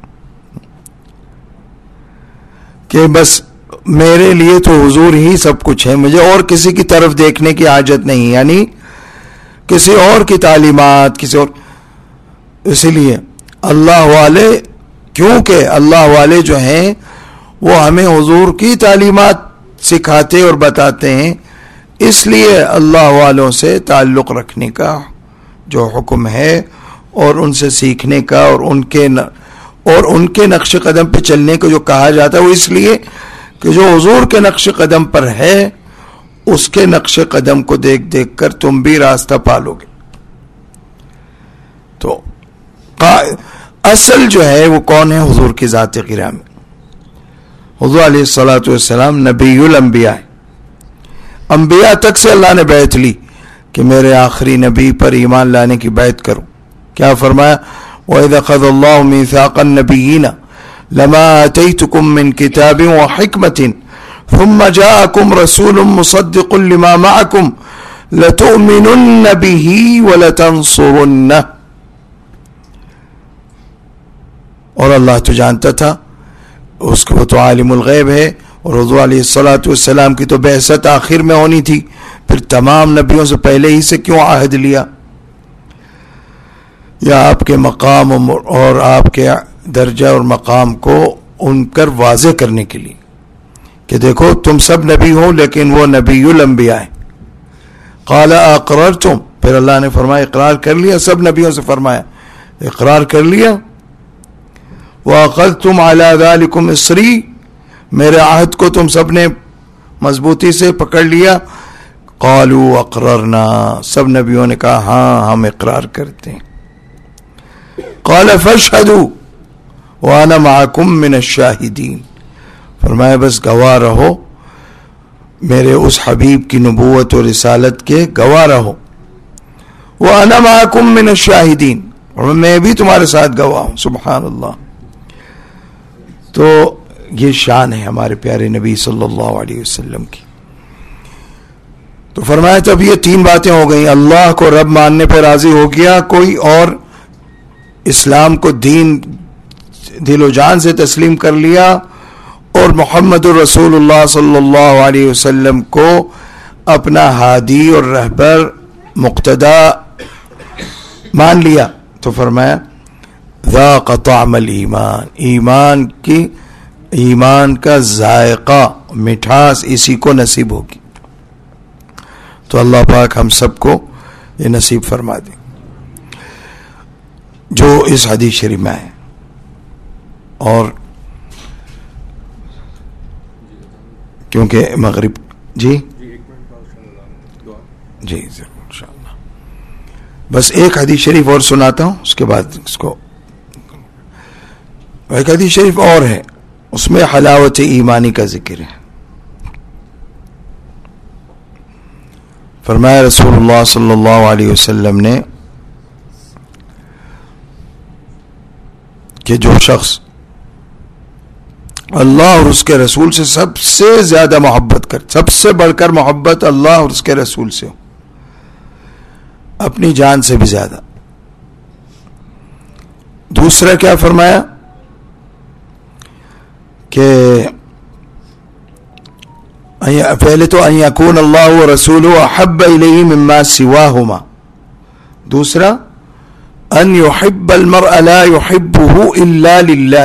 S2: کہ بس میرے لیے تو حضور ہی سب کچھ ہے، مجھے اور کسی کی طرف دیکھنے کی حاجت نہیں، یعنی کسی اور کی تعلیمات، کسی اور. اسی لیے اللہ والے، کیونکہ اللہ والے جو ہیں وہ ہمیں حضور کی تعلیمات سکھاتے اور بتاتے ہیں، اس لیے اللہ والوں سے تعلق رکھنے کا جو حکم ہے اور ان سے سیکھنے کا اور ان کے اور ان کے نقش قدم پہ چلنے کو جو کہا جاتا ہے وہ اس لیے کہ جو حضور کے نقش قدم پر ہے اس کے نقش قدم کو دیکھ دیکھ کر تم بھی راستہ پالو گے. تو اصل جو ہے وہ کون ہے؟ حضور کی ذات گرامی. حضور علیہ الصلوۃ والسلام نبی الانبیاء، انبیاء تک سے اللہ نے بیعت لی کہ میرے آخری نبی پر ایمان لانے کی بیعت کرو. کیا فرمایا؟ وَإِذَا أَخَذَ اللَّهُ مِيثَاقَ النَّبِيِّينَ لَمَا آتَيْتُكُم مِّن كِتَابٍ وَحِكْمَةٍ ثُمَّ جَاءَكُمْ رَسُولٌ مُصَدِّقٌ لِّمَا مَعَكُمْ لَتُؤْمِنُنَّ بِهِ وَلَتَنصُرُنَّهُ. اور اللہ تو جانتا تھا، اس کو وہ تو عالم الغیب ہے، اور حضور علیہ الصلوۃ والسلام کی تو بعثت آخر میں ہونی تھی، پھر تمام نبیوں سے پہلے ہی سے کیوں عہد لیا؟ یا آپ کے مقام اور آپ کے درجہ اور مقام کو ان کر واضح کرنے کے لیے کہ دیکھو تم سب نبی ہو لیکن وہ نبی الانبیاء ہیں. قال اقررتم، پھر اللہ نے فرمایا اقرار کر لیا، سب نبیوں سے فرمایا اقرار کر لیا. وَأَخَذْتُمْ عَلَى ذَلِكُمْ إِصْرِي، میرے عہد کو تم سب نے مضبوطی سے پکڑ لیا. قالوا اقررنا، سب نبیوں نے کہا ہاں ہم اقرار کرتے ہیں. قال فاشهدوا وانا معكم من الشاهدين، فرمایا بس گواہ رہو، میرے اس حبیب کی نبوت اور رسالت کے گواہ رہو. وانا معكم من الشاهدين، اور میں بھی تمہارے ساتھ گواہ ہوں. سبحان اللہ. تو یہ شان ہے ہمارے پیارے نبی صلی اللہ علیہ وسلم کی. تو فرمایا جب یہ تین باتیں ہو گئیں، اللہ کو رب ماننے پہ راضی ہو گیا، کوئی اور اسلام کو دین دل و جان سے تسلیم کر لیا، اور محمد الرسول اللہ صلی اللہ علیہ وسلم کو اپنا ہادی اور رہبر مقتدا مان لیا، تو فرمایا ذاق طعم الایمان، ایمان کی ایمان کا ذائقہ، مٹھاس اسی کو نصیب ہوگی. تو اللہ پاک ہم سب کو یہ نصیب فرما دے جو اس حدیث شریف میں ہے. اور کیونکہ مغرب جی جی ضرور انشاءاللہ، بس ایک حدیث شریف اور سناتا ہوں، اس کے بعد اس کو. ایک حدیث شریف اور ہے، اس میں حلاوت ایمانی کا ذکر ہے. فرمایا رسول اللہ صلی اللہ علیہ وسلم نے کہ جو شخص اللہ اور اس کے رسول سے سب سے زیادہ محبت کر، سب سے بڑھ کر محبت اللہ اور اس کے رسول سے ہو، اپنی جان سے بھی زیادہ. دوسرا کیا فرمایا کہ پہلے تو ان یکون اللہ ورسولہ احب الیہ مما سواہما، دوسرا ان یحب المرء لا یحبہ الا للہ،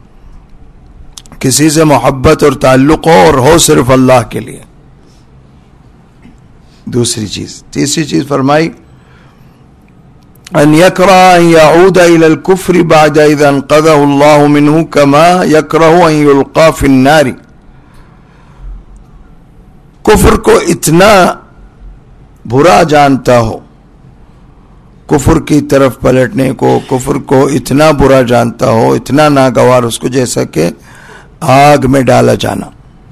S2: کسی سے محبت اور تعلق ہو اور ہو صرف اللہ کے لیے. دوسری چیز. تیسری چیز فرمائی ان یکرہ ان یعود الى الکفر بعد اذا انقذہ اللہ منہ کما یکرہ ان یلقى فی النار. کفر کو اتنا برا جانتا ہو، کفر کی طرف پلٹنے کو، کفر کو اتنا برا جانتا ہو، اتنا ناگوار اس کو، جیسا کہ آگ میں ڈالا جانا.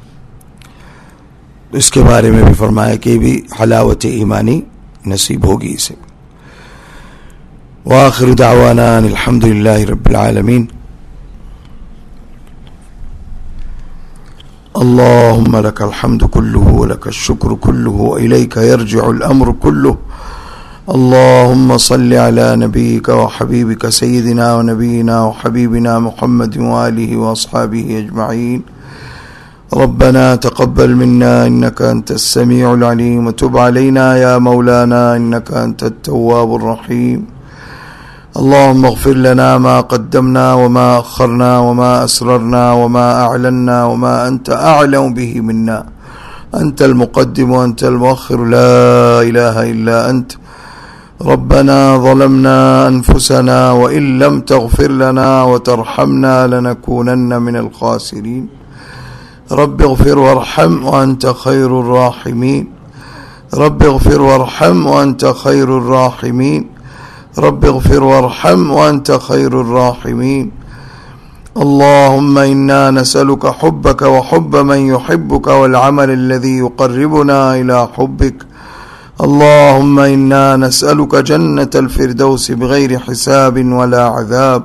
S2: اس کے بارے میں بھی فرمایا کہ بھی حلاوت ایمانی نصیب ہوگی اسے. وآخر دعوانا ان الحمد للہ رب العالمین. اللهم لك الحمد كله ولك الشكر كله وإليك يرجع الأمر كله. اللهم صل على نبيك وحبيبك سيدنا ونبينا وحبيبنا محمد وآله وأصحابه أجمعين. ربنا تقبل منا إنك أنت السميع العليم وتب علينا يا مولانا إنك أنت التواب الرحيم. اللهم اغفر لنا ما قدمنا وما أخرنا وما أسررنا وما أعلنا وما أنت أعلم به منا. أنت المقدم وأنت المؤخر لا إله إلا أنت. ربنا ظلمنا أنفسنا وإن لم تغفر لنا وترحمنا لنكونن من الخاسرين. رب اغفر وارحم وأنت خير الراحمين. رب اغفر وارحم وأنت خير الراحمين. رب اغفر وارحم وأنت خير الراحمين. اللهم إنا نسألك حبك وحب من يحبك والعمل الذي يقربنا إلى حبك. اللهم إنا نسألك جنة الفردوس بغير حساب ولا عذاب.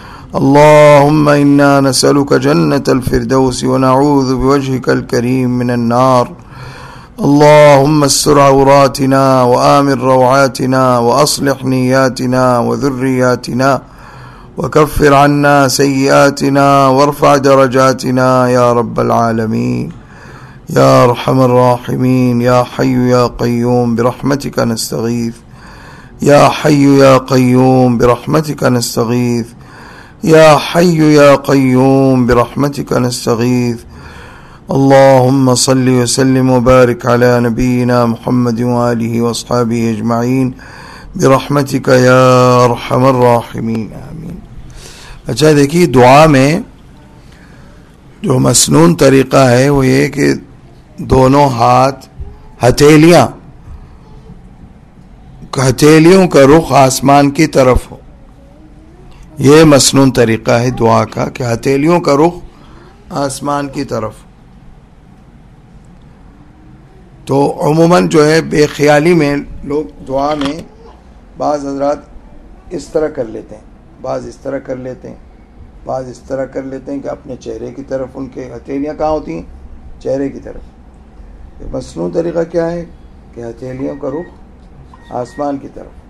S2: اللهم إنا نسألك جنة الفردوس ونعوذ بوجهك الكريم من النار. اللهم استر عوراتنا وآمن روعاتنا وأصلح نياتنا وذرياتنا وكفر عنا سيئاتنا وارفع درجاتنا يا رب العالمين. يا أرحم الراحمين. يا حي يا قيوم برحمتك نستغيث. يا حي يا قيوم برحمتك نستغيث. يا حي يا قيوم برحمتك نستغيث. اللهم صل وسلم وبارك على نبينا محمد وآله وأصحابه أجمعين برحمتك يا أرحم الراحمين. آمین. اچھا دیکھیے، دعا میں جو مسنون طریقہ ہے وہ یہ کہ دونوں ہاتھ ہتھیلیاں ہتھیلیوں کا رخ آسمان کی طرف ہو. یہ مسنون طریقہ ہے دعا کا کہ ہتھیلیوں کا رخ آسمان کی طرف. تو عموماً جو ہے بے خیالی میں لوگ دعا میں بعض حضرات اس طرح کر لیتے ہیں، بعض اس طرح کر لیتے ہیں، بعض اس طرح کر لیتے ہیں کہ اپنے چہرے کی طرف ان کے ہتھیلیاں کہاں ہوتی ہیں؟ چہرے کی طرف. یہ مسنون طریقہ کیا ہے کہ ہتھیلیوں کا رخ آسمان کی طرف.